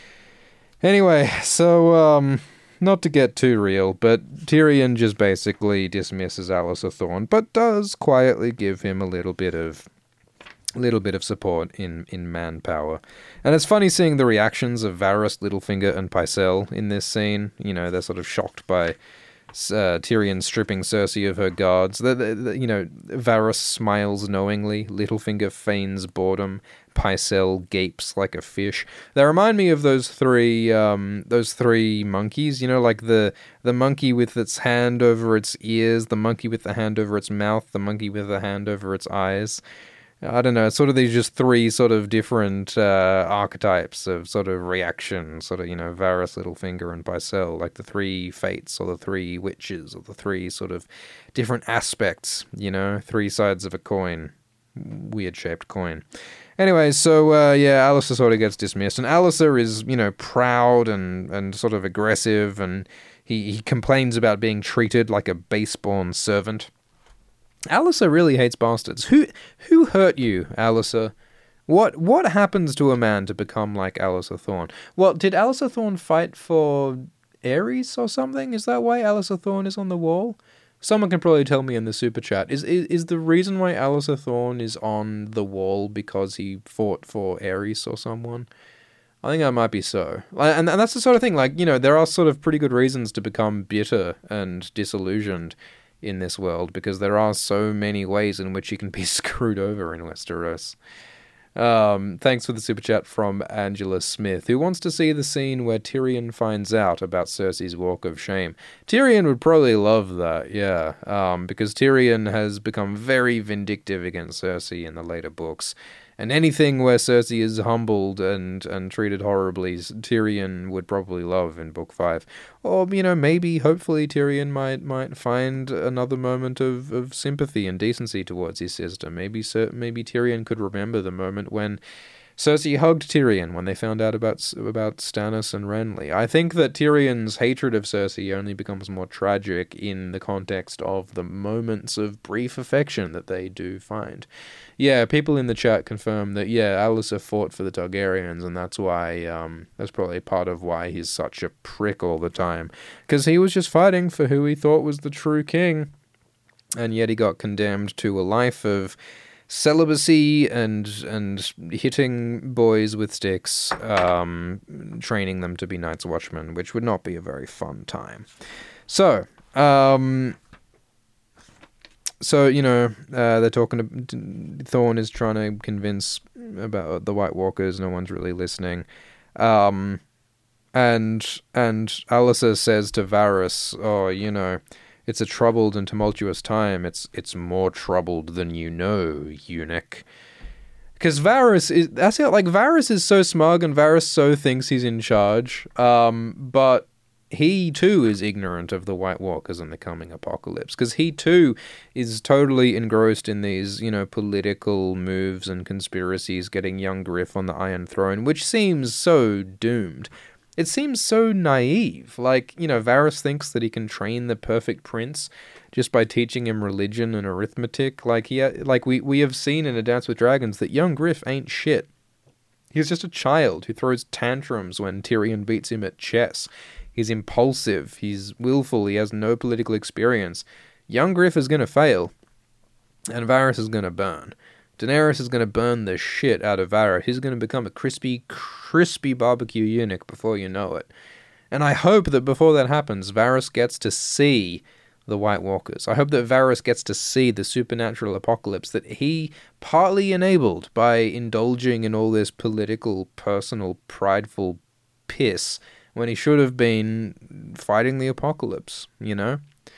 Anyway, so, um, not to get too real, but Tyrion just basically dismisses Alliser Thorne, but does quietly give him a little bit of, little bit of support in, in manpower. And it's funny seeing the reactions of Varys, Littlefinger, and Pycelle in this scene. You know, they're sort of shocked by Uh, Tyrion stripping Cersei of her guards. The, the, the, you know, Varys smiles knowingly. Littlefinger feigns boredom. Pycelle gapes like a fish. They remind me of those three, um, those three monkeys. You know, like the the monkey with its hand over its ears, the monkey with the hand over its mouth, the monkey with the hand over its eyes. I don't know, sort of these just three sort of different uh, archetypes of sort of reaction, sort of, you know, Varys, Littlefinger, and Pycelle, like the three fates, or the three witches, or the three sort of different aspects, you know, three sides of a coin, weird-shaped coin. Anyway, so, uh, yeah, Alliser sort of gets dismissed, and Alliser is, you know, proud and, and sort of aggressive, and he, he complains about being treated like a base-born servant. Alliser really hates bastards. Who who hurt you, Alliser? What what happens to a man to become like Alliser Thorne? Well, did Alliser Thorne fight for Aerys or something? Is that why Alliser Thorne is on the wall? Someone can probably tell me in the super chat. Is is, is the reason why Alliser Thorne is on the wall because he fought for Aerys or someone? I think that might be so. And, and that's the sort of thing, like, you know, there are sort of pretty good reasons to become bitter and disillusioned in this world, because there are so many ways in which he can be screwed over in Westeros. Um, thanks for the super chat from Angela Smith, who wants to see the scene where Tyrion finds out about Cersei's walk of shame. Tyrion would probably love that, yeah, um, because Tyrion has become very vindictive against Cersei in the later books. And anything where Cersei is humbled and, and treated horribly, Tyrion would probably love in Book five. Or, you know, maybe, hopefully, Tyrion might might find another moment of, of sympathy and decency towards his sister. Maybe maybe Tyrion could remember the moment when Cersei hugged Tyrion when they found out about about Stannis and Renly. I think that Tyrion's hatred of Cersei only becomes more tragic in the context of the moments of brief affection that they do find. Yeah, people in the chat confirm that, yeah, Alliser fought for the Targaryens, and that's why, um, that's probably part of why he's such a prick all the time. Because he was just fighting for who he thought was the true king, and yet he got condemned to a life of celibacy and and hitting boys with sticks, um, training them to be Night's Watchmen, which would not be a very fun time. So, um... So, you know, uh, they're talking to... Thorne is trying to convince about the White Walkers. No one's really listening. Um, and and Alliser says to Varys, oh, you know, it's a troubled and tumultuous time. It's it's more troubled than you know, eunuch. Because Varys is... That's it. Like, Varys is so smug and Varys so thinks he's in charge. Um, but... he too is ignorant of the White Walkers and the coming apocalypse, because he too is totally engrossed in these, you know, political moves and conspiracies, getting young Griff on the Iron Throne, which seems so doomed. It seems so naive. Like, you know, Varys thinks that he can train the perfect prince just by teaching him religion and arithmetic. Like, he, like we, we have seen in A Dance with Dragons that young Griff ain't shit. He's just a child who throws tantrums when Tyrion beats him at chess. He's impulsive, he's willful, he has no political experience. Young Griff is going to fail, and Varys is going to burn. Daenerys is going to burn the shit out of Varys. He's going to become a crispy, crispy barbecue eunuch before you know it. And I hope that before that happens, Varys gets to see the White Walkers. I hope that Varys gets to see the supernatural apocalypse that he partly enabled by indulging in all this political, personal, prideful piss when he should have been fighting the apocalypse, you know?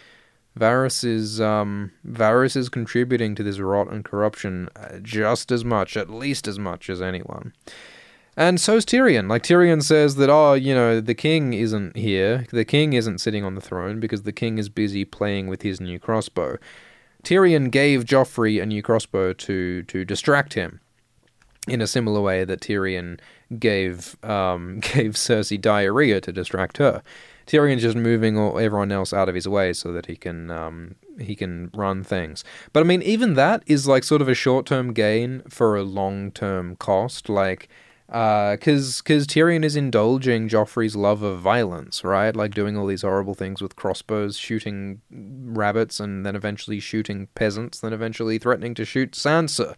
Varys is, um, Varys is contributing to this rot and corruption just as much, at least as much as anyone. And so's Tyrion. Like, Tyrion says that, oh, you know, the king isn't here. The king isn't sitting on the throne because the king is busy playing with his new crossbow. Tyrion gave Joffrey a new crossbow to, to distract him, in a similar way that Tyrion gave um, gave Cersei diarrhea to distract her. Tyrion's just moving all, everyone else out of his way so that he can um, he can run things. But I mean, even that is like sort of a short-term gain for a long-term cost. Like, because uh, because Tyrion is indulging Joffrey's love of violence, right? Like doing all these horrible things with crossbows, shooting rabbits, and then eventually shooting peasants, then eventually threatening to shoot Sansa.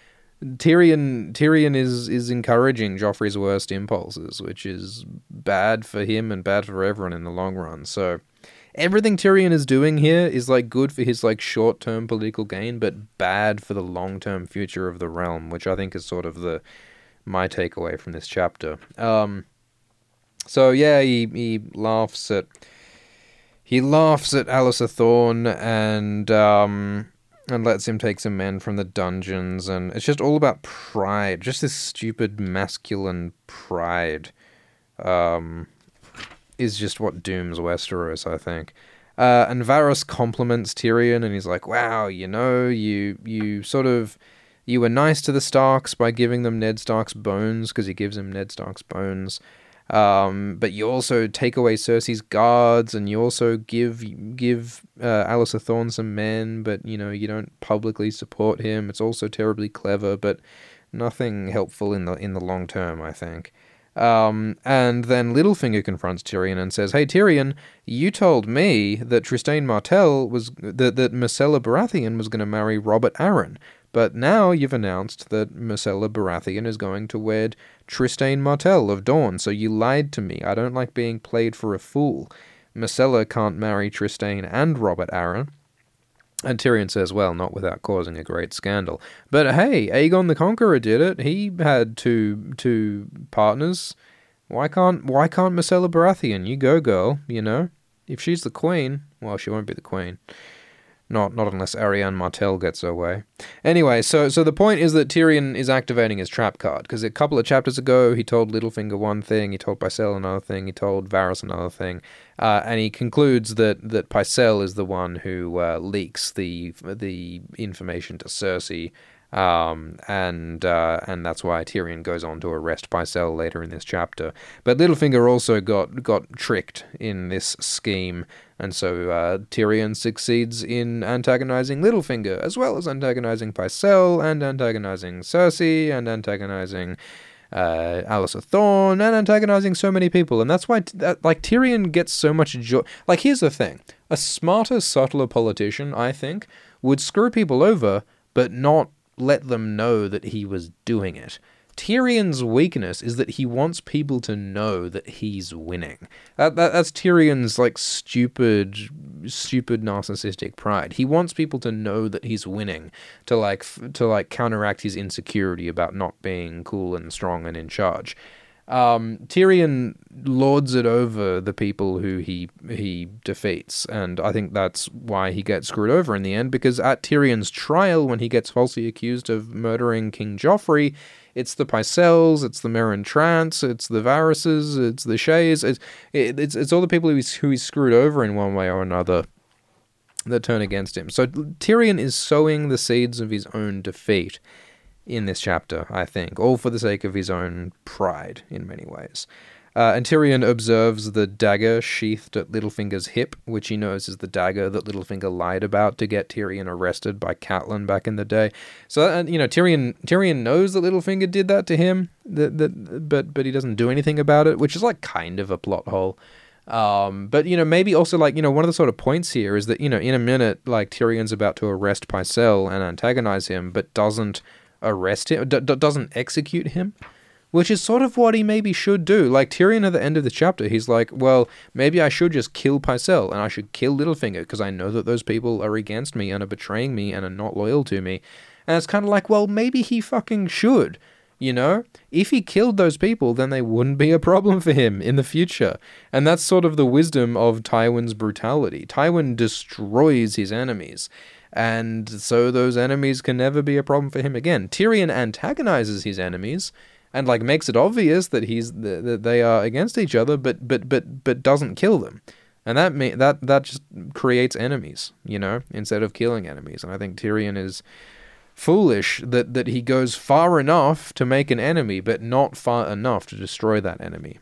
Tyrion Tyrion is, is encouraging Joffrey's worst impulses, which is bad for him and bad for everyone in the long run. So everything Tyrion is doing here is like good for his like short-term political gain, but bad for the long-term future of the realm, which I think is sort of the my takeaway from this chapter. Um, so yeah, he he laughs at he laughs at Alliser Thorne and um. and lets him take some men from the dungeons, and it's just all about pride. Just this stupid masculine pride um, is just what dooms Westeros, I think. Uh, and Varys compliments Tyrion, and he's like, wow, you know, you you sort of, you were nice to the Starks by giving them Ned Stark's bones, because he gives him Ned Stark's bones. Um, but you also take away Cersei's guards, and you also give give uh, Alliser Thorne some men, but, you know, you don't publicly support him. It's also terribly clever, but nothing helpful in the in the long term, I think. Um, and then Littlefinger confronts Tyrion and says, hey, Tyrion, you told me that Trystane Martell was, that, that Myrcella Baratheon was going to marry Robert Arryn. But now you've announced that Myrcella Baratheon is going to wed Trystane Martell of Dorne, so you lied to me. I don't like being played for a fool. Myrcella can't marry Trystane and Robert Arryn. And Tyrion says, well, not without causing a great scandal. But hey, Aegon the Conqueror did it. He had two two partners. Why can't why can't Myrcella Baratheon? You go, girl, you know? If she's the queen, well, she won't be the queen. Not not unless Arianne Martell gets her way. Anyway, so so the point is that Tyrion is activating his trap card, because a couple of chapters ago he told Littlefinger one thing, he told Pycelle another thing, he told Varys another thing, uh, and he concludes that that Pycelle is the one who uh, leaks the the information to Cersei. Um, and uh, and that's why Tyrion goes on to arrest Pycelle later in this chapter. But Littlefinger also got got tricked in this scheme, and so uh, Tyrion succeeds in antagonizing Littlefinger, as well as antagonizing Pycelle, and antagonizing Cersei, and antagonizing uh, Alliser Thorne, and antagonizing so many people. And that's why, t- that, like, Tyrion gets so much joy. Like, here's the thing. A smarter, subtler politician, I think, would screw people over, but not let them know that he was doing it. Tyrion's weakness is that he wants people to know that he's winning. That, that that's Tyrion's like stupid, stupid narcissistic pride. He wants people to know that he's winning to like f- to like counteract his insecurity about not being cool and strong and in charge. Um, Tyrion lords it over the people who he he defeats, and I think that's why he gets screwed over in the end, because at Tyrion's trial, when he gets falsely accused of murdering King Joffrey, it's the Pycelles, it's the Meryn Trants, it's the Varyses, it's the Shays, it's, it's, it's all the people who he's, who he's screwed over in one way or another that turn against him. So Tyrion is sowing the seeds of his own defeat in this chapter, I think, all for the sake of his own pride in many ways. Uh, and Tyrion observes the dagger sheathed at Littlefinger's hip, which he knows is the dagger that Littlefinger lied about to get Tyrion arrested by Catelyn back in the day. So, uh, you know, Tyrion Tyrion knows that Littlefinger did that to him, that, that, but but he doesn't do anything about it, which is like kind of a plot hole. Um, but, you know, maybe also, like, you know, one of the sort of points here is that, you know, in a minute, like, Tyrion's about to arrest Pycelle and antagonize him, but doesn't arrest him, d- d- doesn't execute him, which is sort of what he maybe should do. Like, Tyrion at the end of the chapter, he's like, well, maybe I should just kill Pycelle, and I should kill Littlefinger, because I know that those people are against me, and are betraying me, and are not loyal to me. And it's kind of like, well, maybe he fucking should, you know? If he killed those people, then they wouldn't be a problem for him in the future. And that's sort of the wisdom of Tywin's brutality. Tywin destroys his enemies, and so those enemies can never be a problem for him again. Tyrion antagonizes his enemies and like makes it obvious that he's that they are against each other, but but but but doesn't kill them, and that may, that that just creates enemies, you know, instead of killing enemies. And I think Tyrion is foolish that that he goes far enough to make an enemy, but not far enough to destroy that enemy.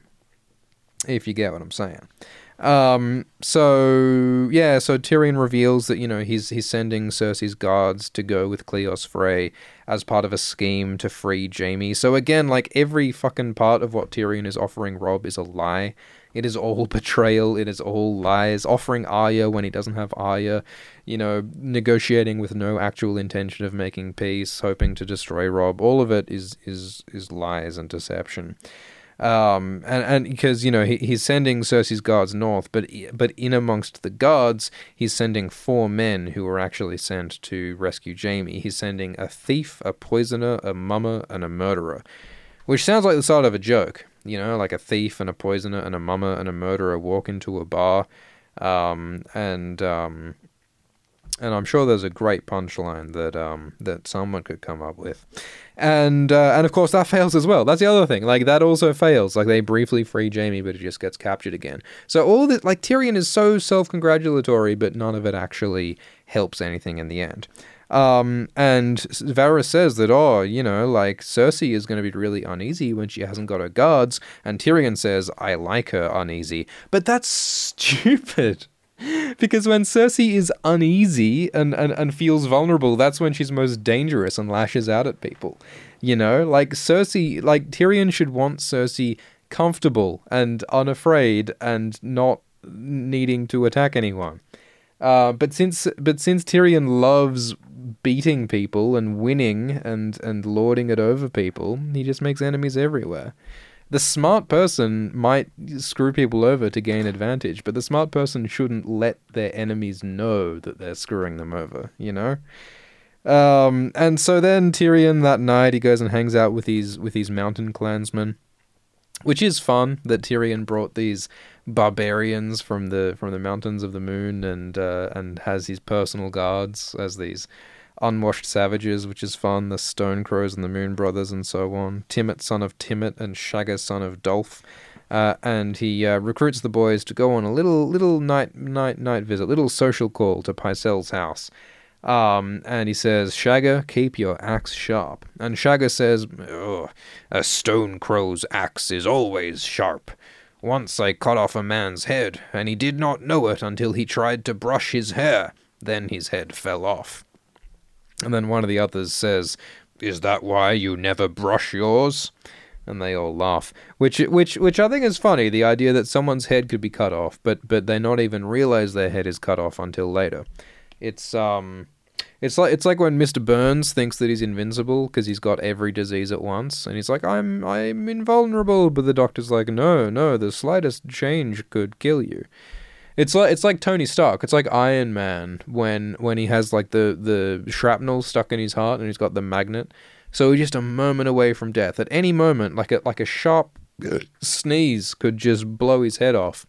If you get what I'm saying. Um, so, yeah, so Tyrion reveals that, you know, he's he's sending Cersei's guards to go with Cleos Frey as part of a scheme to free Jaime. So again, like, every fucking part of what Tyrion is offering Robb is a lie. It is all betrayal, it is all lies. Offering Arya when he doesn't have Arya, you know, negotiating with no actual intention of making peace, hoping to destroy Robb. All of it is is is lies and deception. Um, and, and because, you know, he, he's sending Cersei's guards north, but but in amongst the guards, he's sending four men who were actually sent to rescue Jaime. He's sending a thief, a poisoner, a mummer, and a murderer, which sounds like the start of a joke, you know, like a thief and a poisoner and a mummer and a murderer walk into a bar, um, and um, and I'm sure there's a great punchline that um that someone could come up with. And uh, and of course that fails as well. That's the other thing. Like, that also fails. Like, they briefly free Jaime, but he just gets captured again. So all that, like, Tyrion is so self-congratulatory, but none of it actually helps anything in the end. Um, and Varys says that, oh, you know, like, Cersei is going to be really uneasy when she hasn't got her guards. And Tyrion says, I like her uneasy. But that's stupid. Because when Cersei is uneasy and, and, and feels vulnerable, that's when she's most dangerous and lashes out at people. You know, like Cersei, like Tyrion should want Cersei comfortable and unafraid and not needing to attack anyone. Uh, but since but since Tyrion loves beating people and winning and, and lording it over people, he just makes enemies everywhere. the smart person might screw people over to gain advantage, but the smart person shouldn't let their enemies know that they're screwing them over, you know? Um, and so then Tyrion that night, he goes and hangs out with his, with his mountain clansmen, which is fun that Tyrion brought these barbarians from the, from the mountains of the moon and, uh, and has his personal guards as these unwashed savages, which is fun. The Stone Crows and the Moon Brothers and so on. Timett, son of Timett, and Shagga, son of Dolph. Uh, and he uh, recruits the boys to go on a little little night night night visit, little social call to Pycelle's house. Um, and he says, Shagga, keep your axe sharp. And Shagga says, oh, a Stone Crow's axe is always sharp. Once I cut off a man's head, and he did not know it until he tried to brush his hair. Then his head fell off. And then one of the others says, is that why you never brush yours? And they all laugh, which which which I think is funny, the idea that someone's head could be cut off, but but they not even realize their head is cut off until later. It's um it's like it's like when Mister Burns thinks that he's invincible because he's got every disease at once, and he's like, I'm I'm invulnerable, but the doctor's like, no, no, the slightest change could kill you. It's like it's like Tony Stark. It's like Iron Man when when he has like the, the shrapnel stuck in his heart and he's got the magnet. So he's just a moment away from death. At any moment, like a like a sharp sneeze could just blow his head off.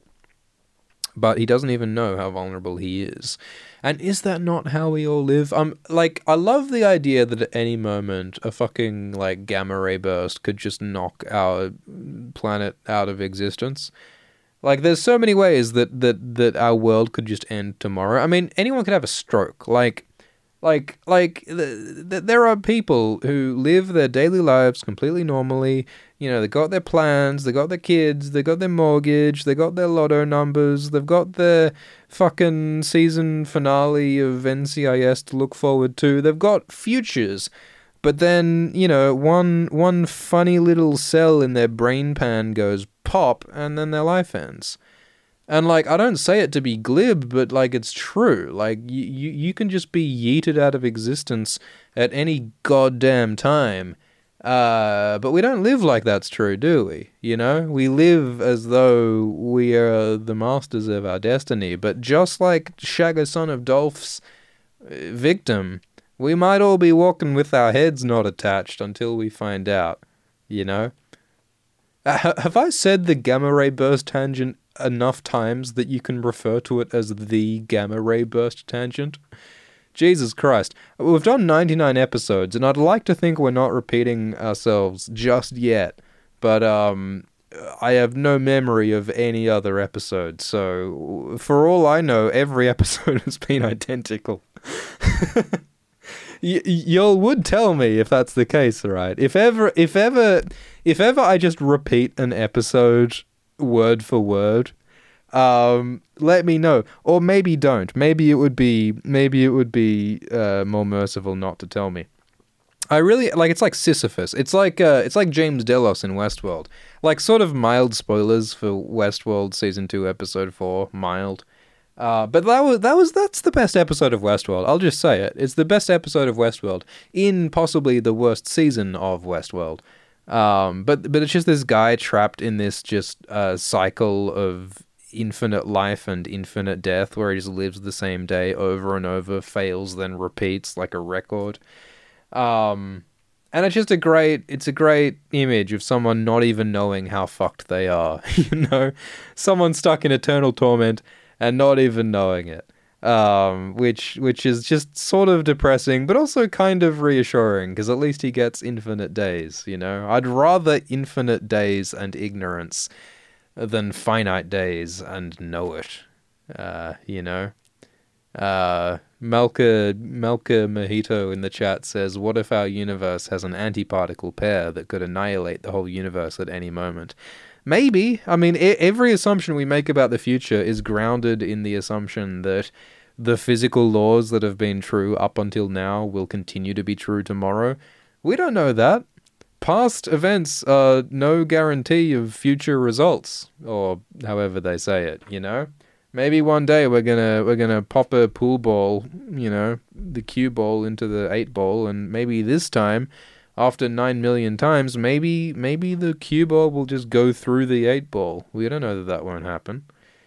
But he doesn't even know how vulnerable he is. And is that not how we all live? Um, like I love the idea that at any moment a fucking like gamma ray burst could just knock our planet out of existence. Like, there's so many ways that, that, that our world could just end tomorrow. I mean, anyone could have a stroke. Like, like, like, th- th- there are people who live their daily lives completely normally. You know, they got their plans, they got their kids, they got their mortgage, they got their lotto numbers, they've got their fucking season finale of N C I S to look forward to. They've got futures. But then, you know, one one funny little cell in their brain pan goes pop, and then their life ends. And, like, I don't say it to be glib, but, like, it's true. Like, you, you, you can just be yeeted out of existence at any goddamn time. Uh, but we don't live like that's true, do we? You know? We live as though we are the masters of our destiny. But just like Shagga, son of Dolph's victim, we might all be walking with our heads not attached until we find out, you know? Uh, have I said the gamma ray burst tangent enough times that you can refer to it as the gamma ray burst tangent? Jesus Christ. We've done ninety-nine episodes, and I'd like to think we're not repeating ourselves just yet, but um, I have no memory of any other episode, so for all I know, every episode has been identical. Y- y'all would tell me if that's the case, right? If ever, if ever, if ever I just repeat an episode word for word, um, let me know. Or maybe don't. Maybe it would be, maybe it would be uh, more merciful not to tell me. I really, like, it's like Sisyphus. It's like, uh, it's like James Delos in Westworld. Like, sort of mild spoilers for Westworld Season two, Episode four. Mild. Uh, but that was that was that's the best episode of Westworld. I'll just say it. It's the best episode of Westworld in possibly the worst season of Westworld. Um, but but it's just this guy trapped in this just uh, cycle of infinite life and infinite death, where he just lives the same day over and over, fails, then repeats like a record. Um, and it's just a great it's a great image of someone not even knowing how fucked they are. You know, someone stuck in eternal torment and not even knowing it, um, which which is just sort of depressing, but also kind of reassuring, because at least he gets infinite days, you know? I'd rather infinite days and ignorance than finite days and know it, uh, you know? Uh, Melka, Melka Mojito in the chat says, what if our universe has an antiparticle pair that could annihilate the whole universe at any moment? Maybe. I mean, I- every assumption we make about the future is grounded in the assumption that the physical laws that have been true up until now will continue to be true tomorrow. We don't know that. Past events are no guarantee of future results, or however they say it, you know? Maybe one day we're gonna we're gonna pop a pool ball, you know, the cue ball into the eight ball, and maybe this time after nine million times, maybe maybe the cue ball will just go through the eight ball. We don't know that that won't happen.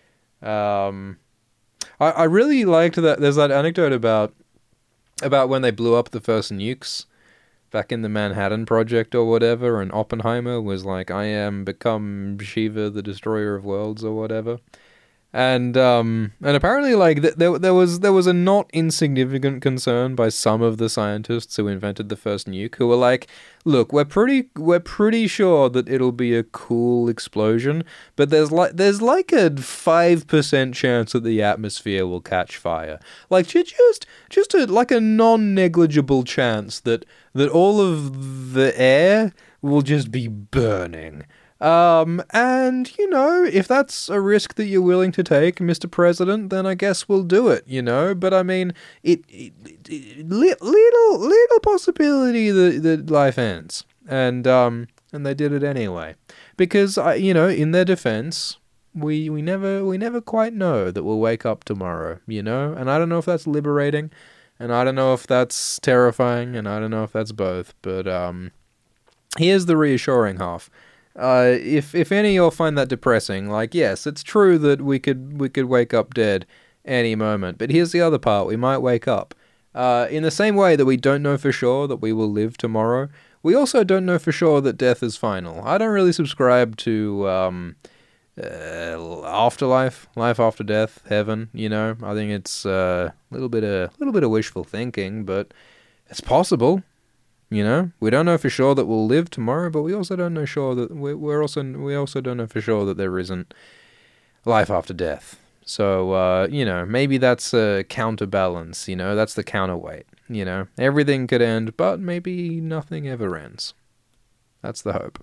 Um, I, I really liked that. There's that anecdote about about when they blew up the first nukes back in the Manhattan Project or whatever, and Oppenheimer was like, I am become Shiva, the destroyer of worlds, or whatever. And um, and apparently, like th- there there was there was a not insignificant concern by some of the scientists who invented the first nuke, who were like, "Look, we're pretty we're pretty sure that it'll be a cool explosion, but there's like there's like a five percent chance that the atmosphere will catch fire. Like just just a like a non-negligible chance that that all of the air will just be burning." Um, and, you know, if that's a risk that you're willing to take, Mister President, then I guess we'll do it, you know? But, I mean, it, it, it little, little possibility that, that life ends. And, um, and they did it anyway. Because, I, you know, in their defense, we, we never, we never quite know that we'll wake up tomorrow, you know? And I don't know if that's liberating, and I don't know if that's terrifying, and I don't know if that's both, but, um, here's the reassuring half. Uh, if if any you'll find that depressing, like, yes, it's true that we could we could wake up dead any moment, but here's the other part: we might wake up. Uh, in the same way that we don't know for sure that we will live tomorrow, we also don't know for sure that death is final. I don't really subscribe to um, uh, afterlife, life after death, heaven. You know, I think it's uh, a little bit of little bit of wishful thinking, but it's possible. You know, we don't know for sure that we'll live tomorrow, but we also don't know sure that we, we're also we also don't know for sure that there isn't life after death. So, uh, you know, maybe that's a counterbalance. You know, that's the counterweight. You know, everything could end, but maybe nothing ever ends. That's the hope.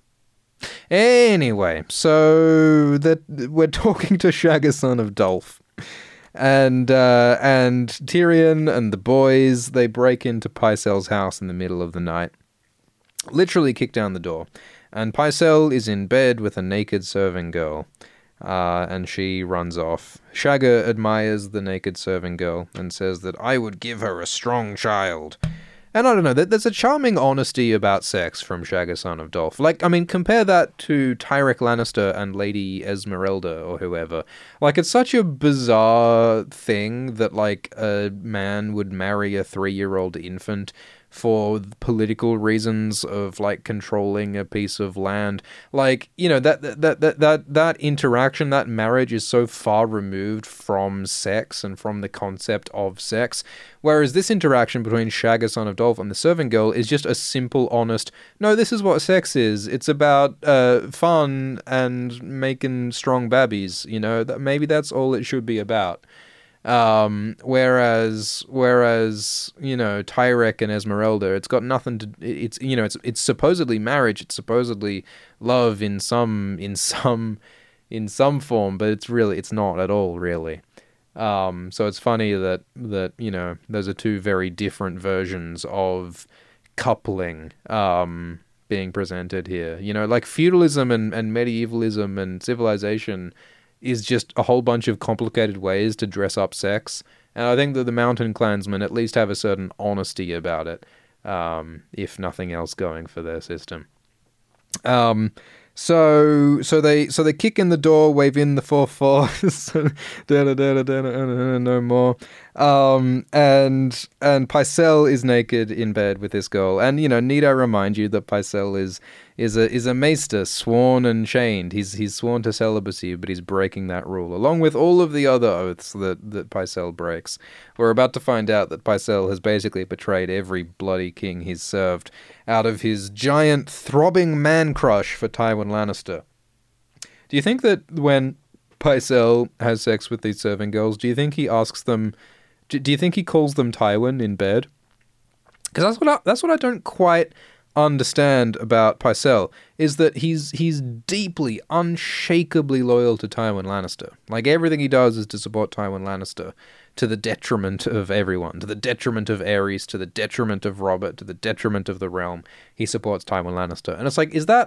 Anyway, so that we're talking to Shagga, son of Dolph. And uh, and Tyrion and the boys, they break into Pycelle's house in the middle of the night. Literally kick down the door. And Pycelle is in bed with a naked serving girl. Uh, and she runs off. Shagga admires the naked serving girl and says that I would give her a strong child. And I don't know, there's a charming honesty about sex from Shagga, son of Dolph. Like, I mean, compare that to Tyrek Lannister and Lady Esmeralda or whoever. Like, it's such a bizarre thing that, like, a man would marry a three-year-old infant for political reasons of, like, controlling a piece of land. Like, you know, that that that that that interaction, that marriage is so far removed from sex and from the concept of sex. Whereas this interaction between Shagga, son of Dolph, and the servant girl is just a simple, honest, no, this is what sex is. It's about uh, fun and making strong babbies, you know? That maybe that's all it should be about. Um, whereas, whereas, you know, Tyrek and Esmeralda, it's got nothing to, it's, you know, it's, it's supposedly marriage, it's supposedly love in some, in some, in some form, but it's really, it's not at all, really. Um, so it's funny that, that, you know, those are two very different versions of coupling, um, being presented here. You know, like feudalism and, and medievalism and civilization is just a whole bunch of complicated ways to dress up sex. And I think that the Mountain Clansmen at least have a certain honesty about it, um, if nothing else going for their system. Um, so so they so they kick in the door, wave in the four four, no more. Um, and and Pycelle is naked in bed with this girl. And, you know, need I remind you that Pycelle is is a is a maester, sworn and chained. He's he's sworn to celibacy, but he's breaking that rule, along with all of the other oaths that, that Pycelle breaks. We're about to find out that Pycelle has basically betrayed every bloody king he's served out of his giant throbbing man crush for Tywin Lannister. Do you think that when Pycelle has sex with these serving girls, do you think he asks them, do, do you think he calls them Tywin in bed? Because that's what I, that's what I don't quite understand about Pycelle, is that he's he's deeply, unshakably loyal to Tywin Lannister. Like, everything he does is to support Tywin Lannister, to the detriment of everyone, to the detriment of Aerys, to the detriment of Robert, to the detriment of the realm. He supports Tywin Lannister. And it's like, is that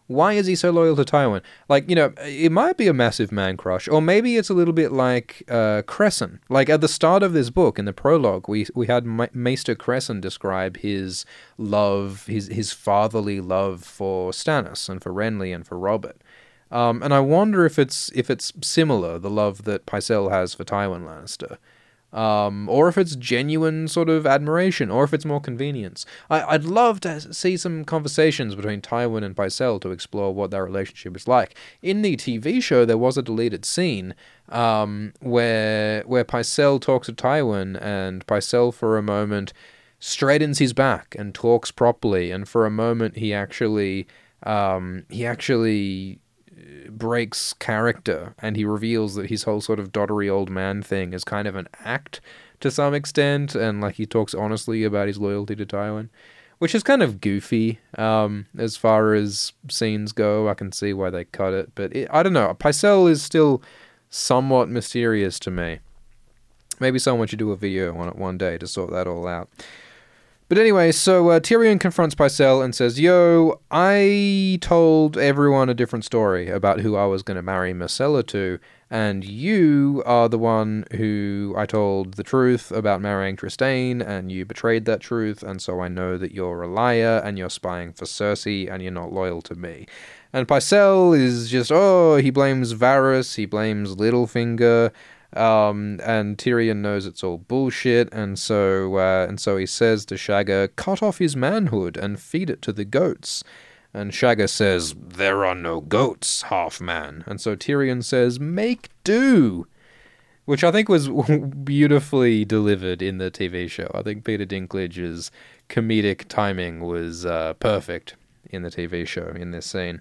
Why is he so loyal to Tywin? Like, you know, it might be a massive man crush, or maybe it's a little bit like uh, Cresson. Like, at the start of this book, in the prologue, we we had Ma- Maester Cresson describe his love, his his fatherly love for Stannis and for Renly and for Robert. Um, and I wonder if it's if it's similar, the love that Pycelle has for Tywin Lannister. Um, or if it's genuine sort of admiration, or if it's more convenience. I, I'd love to see some conversations between Tywin and Pycelle to explore what their relationship is like. In the T V show, there was a deleted scene um, where where Pycelle talks to Tywin, and Pycelle for a moment straightens his back and talks properly, and for a moment he actually um, he actually breaks character, and he reveals that his whole sort of doddery old man thing is kind of an act to some extent, and like he talks honestly about his loyalty to Tywin, which is kind of goofy um, as far as scenes go. I can see why they cut it, but it, I don't know. Pycelle is still somewhat mysterious to me. Maybe someone should do a video on it one day to sort that all out. But anyway, so uh, Tyrion confronts Pycelle and says, yo, I told everyone a different story about who I was going to marry Myrcella to, and you are the one who I told the truth about marrying Trystane, and you betrayed that truth, and so I know that you're a liar, and you're spying for Cersei, and you're not loyal to me. And Pycelle is just, oh, he blames Varys, he blames Littlefinger, Um, and Tyrion knows it's all bullshit, and so uh, and so he says to Shagga, cut off his manhood and feed it to the goats. And Shagga says, there are no goats, half-man. And so Tyrion says, make do! Which I think was beautifully delivered in the T V show. I think Peter Dinklage's comedic timing was uh, perfect in the T V show, in this scene.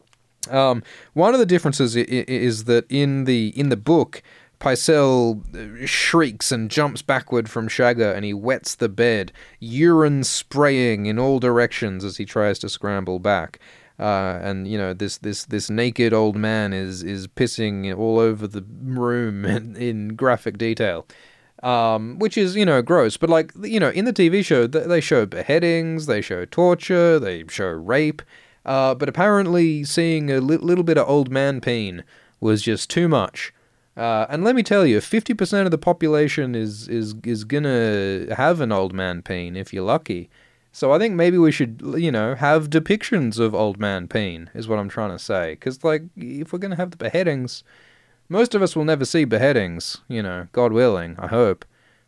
Um, one of the differences is that in the in the book, Pycelle shrieks and jumps backward from Shagga, and he wets the bed, urine spraying in all directions as he tries to scramble back. Uh, and, you know, this, this, this naked old man is, is pissing all over the room in, in graphic detail. Um, which is, you know, gross. But, like, you know, in the T V show, they show beheadings, they show torture, they show rape. Uh, but apparently seeing a li- little bit of old man pain was just too much. Uh, and let me tell you, fifty percent of the population is, is, is gonna have an old man pain if you're lucky. So I think maybe we should, you know, have depictions of old man pain, is what I'm trying to say. Because, like, if we're gonna have the beheadings, most of us will never see beheadings, you know, God willing, I hope.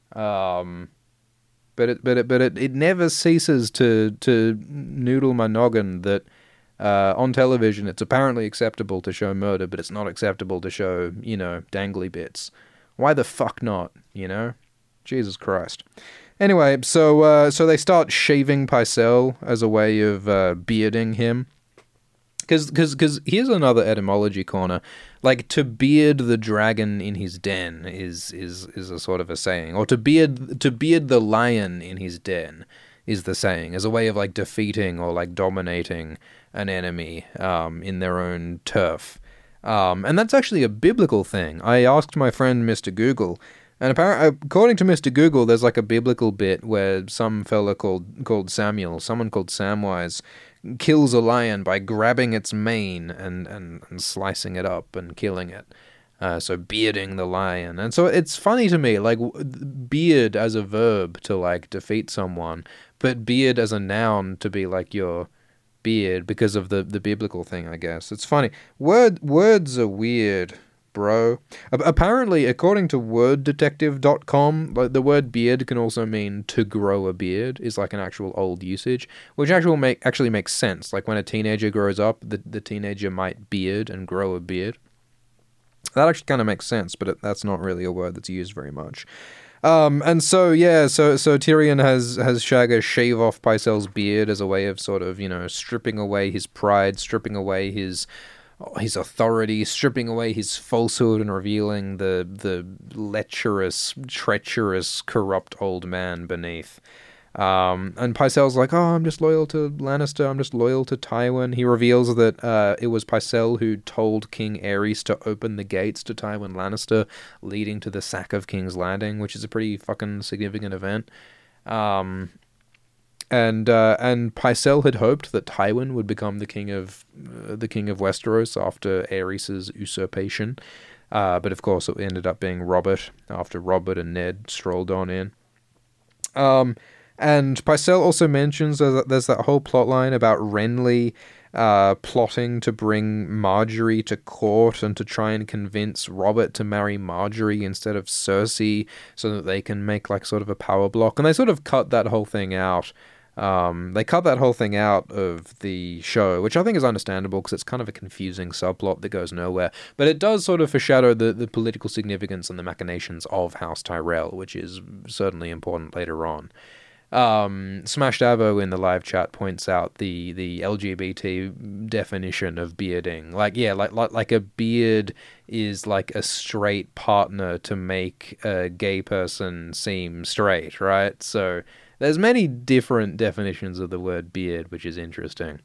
Um, but it, but it, but it, it never ceases to, to noodle my noggin that Uh, on television, it's apparently acceptable to show murder, but it's not acceptable to show, you know, dangly bits. Why the fuck not, you know? Jesus Christ. Anyway, so uh, so they start shaving Pycelle as a way of uh, bearding him. Because cause, cause here's another etymology corner. Like, to beard the dragon in his den is, is, is a sort of a saying. Or to beard, to beard the lion in his den is the saying, as a way of, like, defeating or, like, dominating an enemy um, in their own turf. Um, and that's actually a biblical thing. I asked my friend Mister Google, and apparently, according to Mister Google, there's like a biblical bit where some fella called called Samuel, someone called Samwise, kills a lion by grabbing its mane and, and, and slicing it up and killing it. Uh, so bearding the lion. And so it's funny to me, like, beard as a verb to, like, defeat someone, but beard as a noun to be, like, your beard because of the, the biblical thing, I guess. It's funny. Word Words are weird, bro. A- apparently, according to word detective dot com, like, the word beard can also mean to grow a beard, is like an actual old usage, which actual make, actually makes sense. Like, when a teenager grows up, the, the teenager might beard and grow a beard. That actually kind of makes sense, but it, that's not really a word that's used very much. Um, and so, yeah, so so Tyrion has, has Shagga shave off Pycelle's beard as a way of sort of, you know, stripping away his pride, stripping away his his authority, stripping away his falsehood and revealing the the lecherous, treacherous, corrupt old man beneath. Um, and Pycelle's like, oh, I'm just loyal to Lannister, I'm just loyal to Tywin. He reveals that uh, it was Pycelle who told King Aerys to open the gates to Tywin Lannister, leading to the sack of King's Landing, which is a pretty fucking significant event. Um, And uh, and Pycelle had hoped that Tywin would become the king of uh, the king of Westeros after Aerys's usurpation, uh, but of course it ended up being Robert after Robert and Ned strolled on in. Um, and Pycelle also mentions that there's that whole plot line about Renly uh, plotting to bring Marjorie to court and to try and convince Robert to marry Marjorie instead of Cersei, so that they can make like sort of a power block. And they sort of cut that whole thing out. Um, they cut that whole thing out of the show, which I think is understandable because it's kind of a confusing subplot that goes nowhere. But it does sort of foreshadow the, the political significance and the machinations of House Tyrell, which is certainly important later on. Um, Smashed Avo in the live chat points out the, the L G B T definition of bearding. Like, yeah, like, like, like a beard is like a straight partner to make a gay person seem straight, right? So there's many different definitions of the word beard, which is interesting.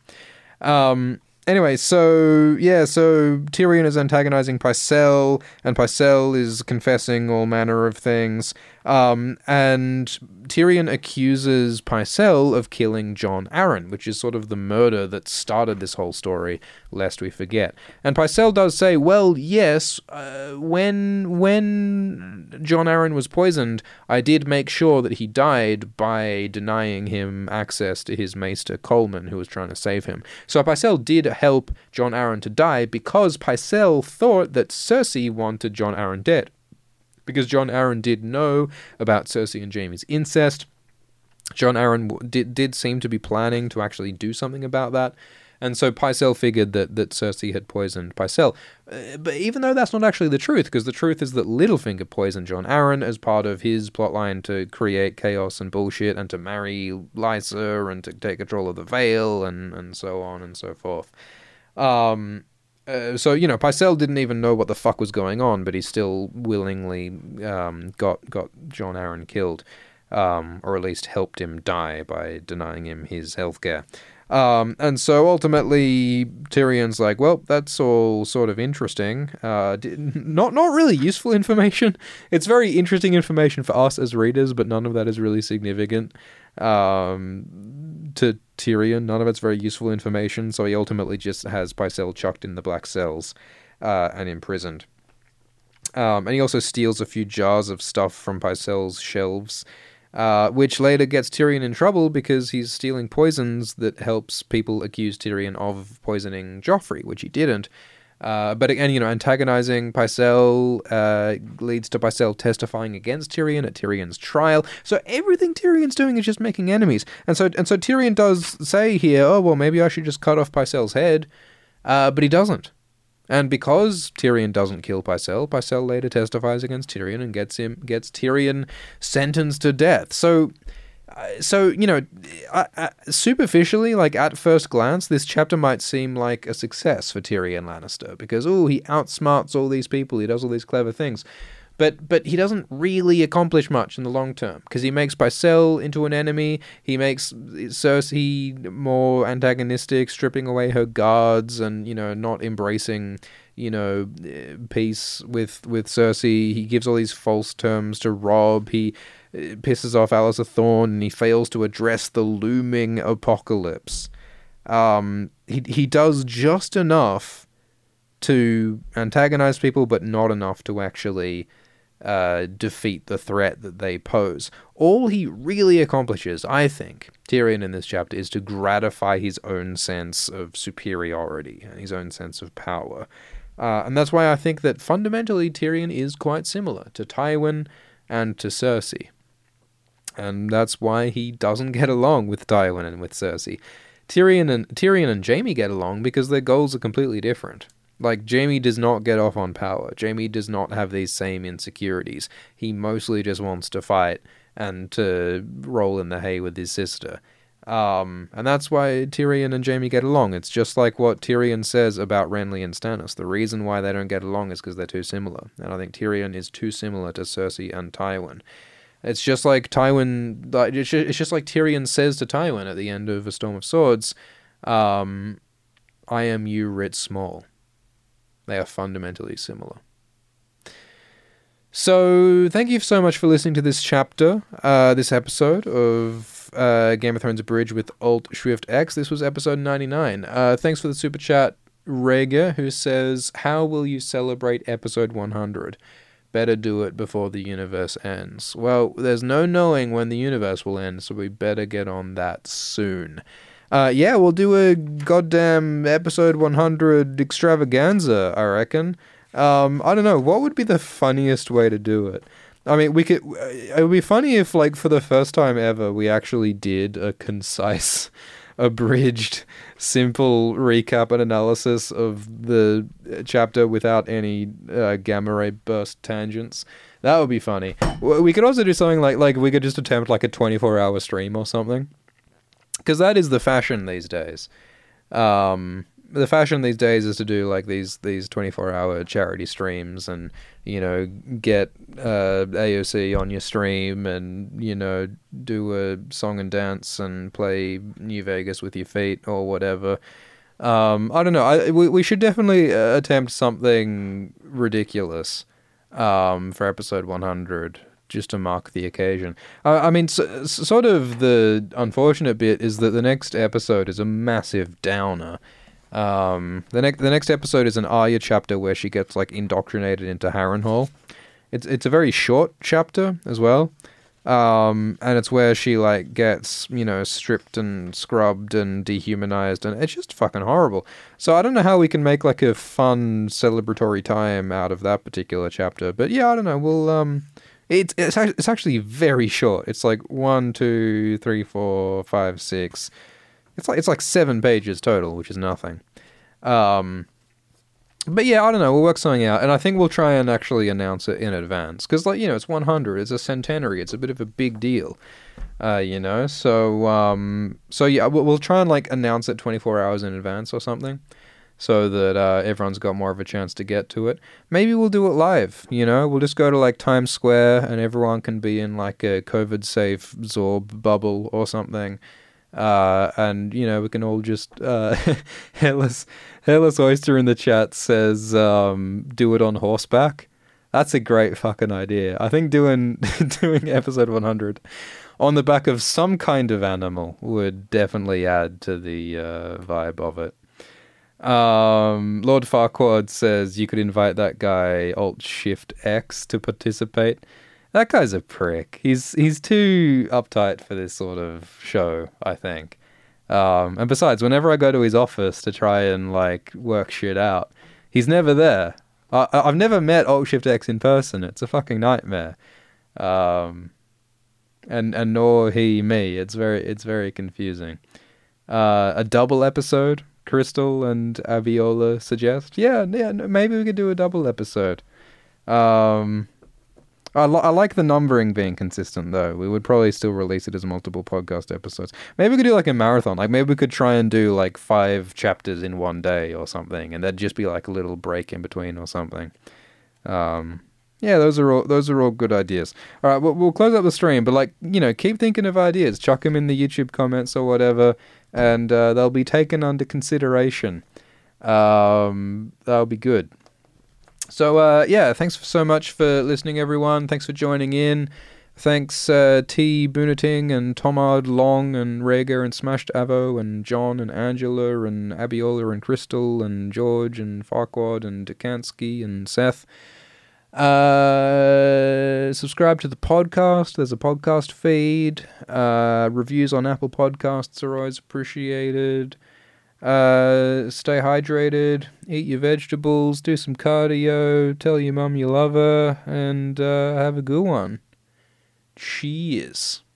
Um, anyway, so, yeah, so Tyrion is antagonizing Pycelle, and Pycelle is confessing all manner of things. Um, and Tyrion accuses Pycelle of killing Jon Arryn, which is sort of the murder that started this whole story, lest we forget. And Pycelle does say, well, yes, uh, when when Jon Arryn was poisoned, I did make sure that he died by denying him access to his maester Coleman, who was trying to save him. So Pycelle did help Jon Arryn to die because Pycelle thought that Cersei wanted Jon Arryn dead. Because Jon Arryn did know about Cersei and Jaime's incest. Jon Arryn w- did, did seem to be planning to actually do something about that. And so Pycelle figured that, that Cersei had poisoned Pycelle. Uh, but even though that's not actually the truth, because the truth is that Littlefinger poisoned Jon Arryn as part of his plotline to create chaos and bullshit and to marry Lysa and to take control of the Vale and, and so on and so forth. Um... Uh, so, you know, Pycelle didn't even know what the fuck was going on, but he still willingly um, got got Jon Arryn killed, um, or at least helped him die by denying him his healthcare. Um, and so ultimately, Tyrion's like, well, that's all sort of interesting. Uh, not not really useful information. It's very interesting information for us as readers, but none of that is really significant um, to Tyrion. None of it's very useful information, so he ultimately just has Pycelle chucked in the black cells uh, and imprisoned. Um, and he also steals a few jars of stuff from Pycelle's shelves, uh, which later gets Tyrion in trouble because he's stealing poisons that helps people accuse Tyrion of poisoning Joffrey, which he didn't. Uh, but again, you know, antagonizing Pycelle uh, leads to Pycelle testifying against Tyrion at Tyrion's trial. So everything Tyrion's doing is just making enemies. And so and so Tyrion does say here, oh, well, maybe I should just cut off Pycelle's head. Uh, but he doesn't. And because Tyrion doesn't kill Pycelle, Pycelle later testifies against Tyrion and gets him gets Tyrion sentenced to death. So... So, you know, superficially, like at first glance, this chapter might seem like a success for Tyrion Lannister because, oh, he outsmarts all these people, he does all these clever things. But but he doesn't really accomplish much in the long term because he makes Pycelle into an enemy, he makes Cersei more antagonistic, stripping away her guards and, you know, not embracing, you know, peace with, with Cersei. He gives all these false terms to Robb, he pisses off Alistair Thorne, and he fails to address the looming apocalypse. Um, he he does just enough to antagonize people, but not enough to actually uh, defeat the threat that they pose. All he really accomplishes, I think, Tyrion in this chapter, is to gratify his own sense of superiority and his own sense of power. Uh, and that's why I think that fundamentally Tyrion is quite similar to Tywin and to Cersei. And that's why he doesn't get along with Tywin and with Cersei. Tyrion and Tyrion and Jaime get along because their goals are completely different. Like, Jaime does not get off on power. Jaime does not have these same insecurities. He mostly just wants to fight and to roll in the hay with his sister. Um, and that's why Tyrion and Jaime get along. It's just like what Tyrion says about Renly and Stannis. The reason why they don't get along is because they're too similar. And I think Tyrion is too similar to Cersei and Tywin. It's just like Tywin, like it's just like Tyrion says to Tywin at the end of A Storm of Swords, um, I am you writ small. They are fundamentally similar. So, thank you so much for listening to this chapter, uh, this episode of of uh, Game of Thrones Abridged with Alt Shift X. This was episode ninety-nine. Uh, thanks for the super chat, Rega, who says, how will you celebrate episode one hundred? Better do it before the universe ends. Well, there's no knowing when the universe will end, so we better get on that soon. Uh, yeah, we'll do a goddamn episode one hundred extravaganza, I reckon. Um, I don't know, what would be the funniest way to do it? I mean, we could, it would be funny if, like, for the first time ever, we actually did a concise, abridged, simple recap and analysis of the chapter without any uh, gamma ray burst tangents. That would be funny. We could also do something like, like we could just attempt like a twenty-four hour stream or something. Because that is the fashion these days. Um, the fashion these days is to do like these these twenty-four hour charity streams and, you know, get uh, A O C on your stream and, you know, do a song and dance and play New Vegas with your feet or whatever. Um, I don't know. I, we, we should definitely uh, attempt something ridiculous um, for episode one hundred. Just to mark the occasion. Uh, I mean, so, sort of the unfortunate bit is that the next episode is a massive downer. Um, the next the next episode is an Arya chapter where she gets like indoctrinated into Harrenhal. It's it's a very short chapter as well, um, and it's where she like gets, you know, stripped and scrubbed and dehumanized, and it's just fucking horrible. So I don't know how we can make like a fun celebratory time out of that particular chapter, but yeah, I don't know. We'll um. It's it's it's actually very short. It's like one, two, three, four, five, six. It's like it's like seven pages total, which is nothing. Um, but yeah, I don't know. We'll work something out, and I think we'll try and actually announce it in advance because, like, you know, it's one hundred. It's a centenary. It's a bit of a big deal, uh, you know. So um, so yeah, we'll, we'll try and like announce it twenty-four hours in advance or something, so that uh, everyone's got more of a chance to get to it. Maybe we'll do it live, you know? We'll just go to, like, Times Square and everyone can be in, like, a COVID-safe Zorb bubble or something. Uh, and, you know, we can all just... Uh, Hairless, Hairless Oyster in the chat says, um, do it on horseback. That's a great fucking idea. I think doing doing episode one hundred on the back of some kind of animal would definitely add to the uh, vibe of it. Um, Lord Farquaad says you could invite that guy Alt Shift X to participate. That guy's a prick. He's he's too uptight for this sort of show, I think. Um, and besides, whenever I go to his office to try and like work shit out, he's never there. I, I've never met Alt Shift X in person. It's a fucking nightmare. Um, and and nor he me. It's very it's very confusing. Uh, a double episode. Crystal and Aviola suggest. Yeah, yeah, maybe we could do a double episode. Um, I, li- I like the numbering being consistent, though. We would probably still release it as multiple podcast episodes. Maybe we could do like a marathon. Like maybe we could try and do like five chapters in one day or something, and there'd just be like a little break in between or something. Um, yeah, those are all those are all good ideas. All right, we'll, we'll close up the stream, but like, you know, keep thinking of ideas. Chuck them in the YouTube comments or whatever. And uh, they'll be taken under consideration. Um, that'll be good. So, uh, yeah, thanks so much for listening, everyone. Thanks for joining in. Thanks uh, T. Bunating and Tomard Long and Rega and Smashed Avo and John and Angela and Abiola and Crystal and George and Farquaad and Dukansky and Seth. Uh, subscribe to the podcast. There's a podcast feed. Uh, reviews on Apple Podcasts are always appreciated. Uh, stay hydrated. Eat your vegetables. Do some cardio. Tell your mum you love her. And uh, have a good one. Cheers.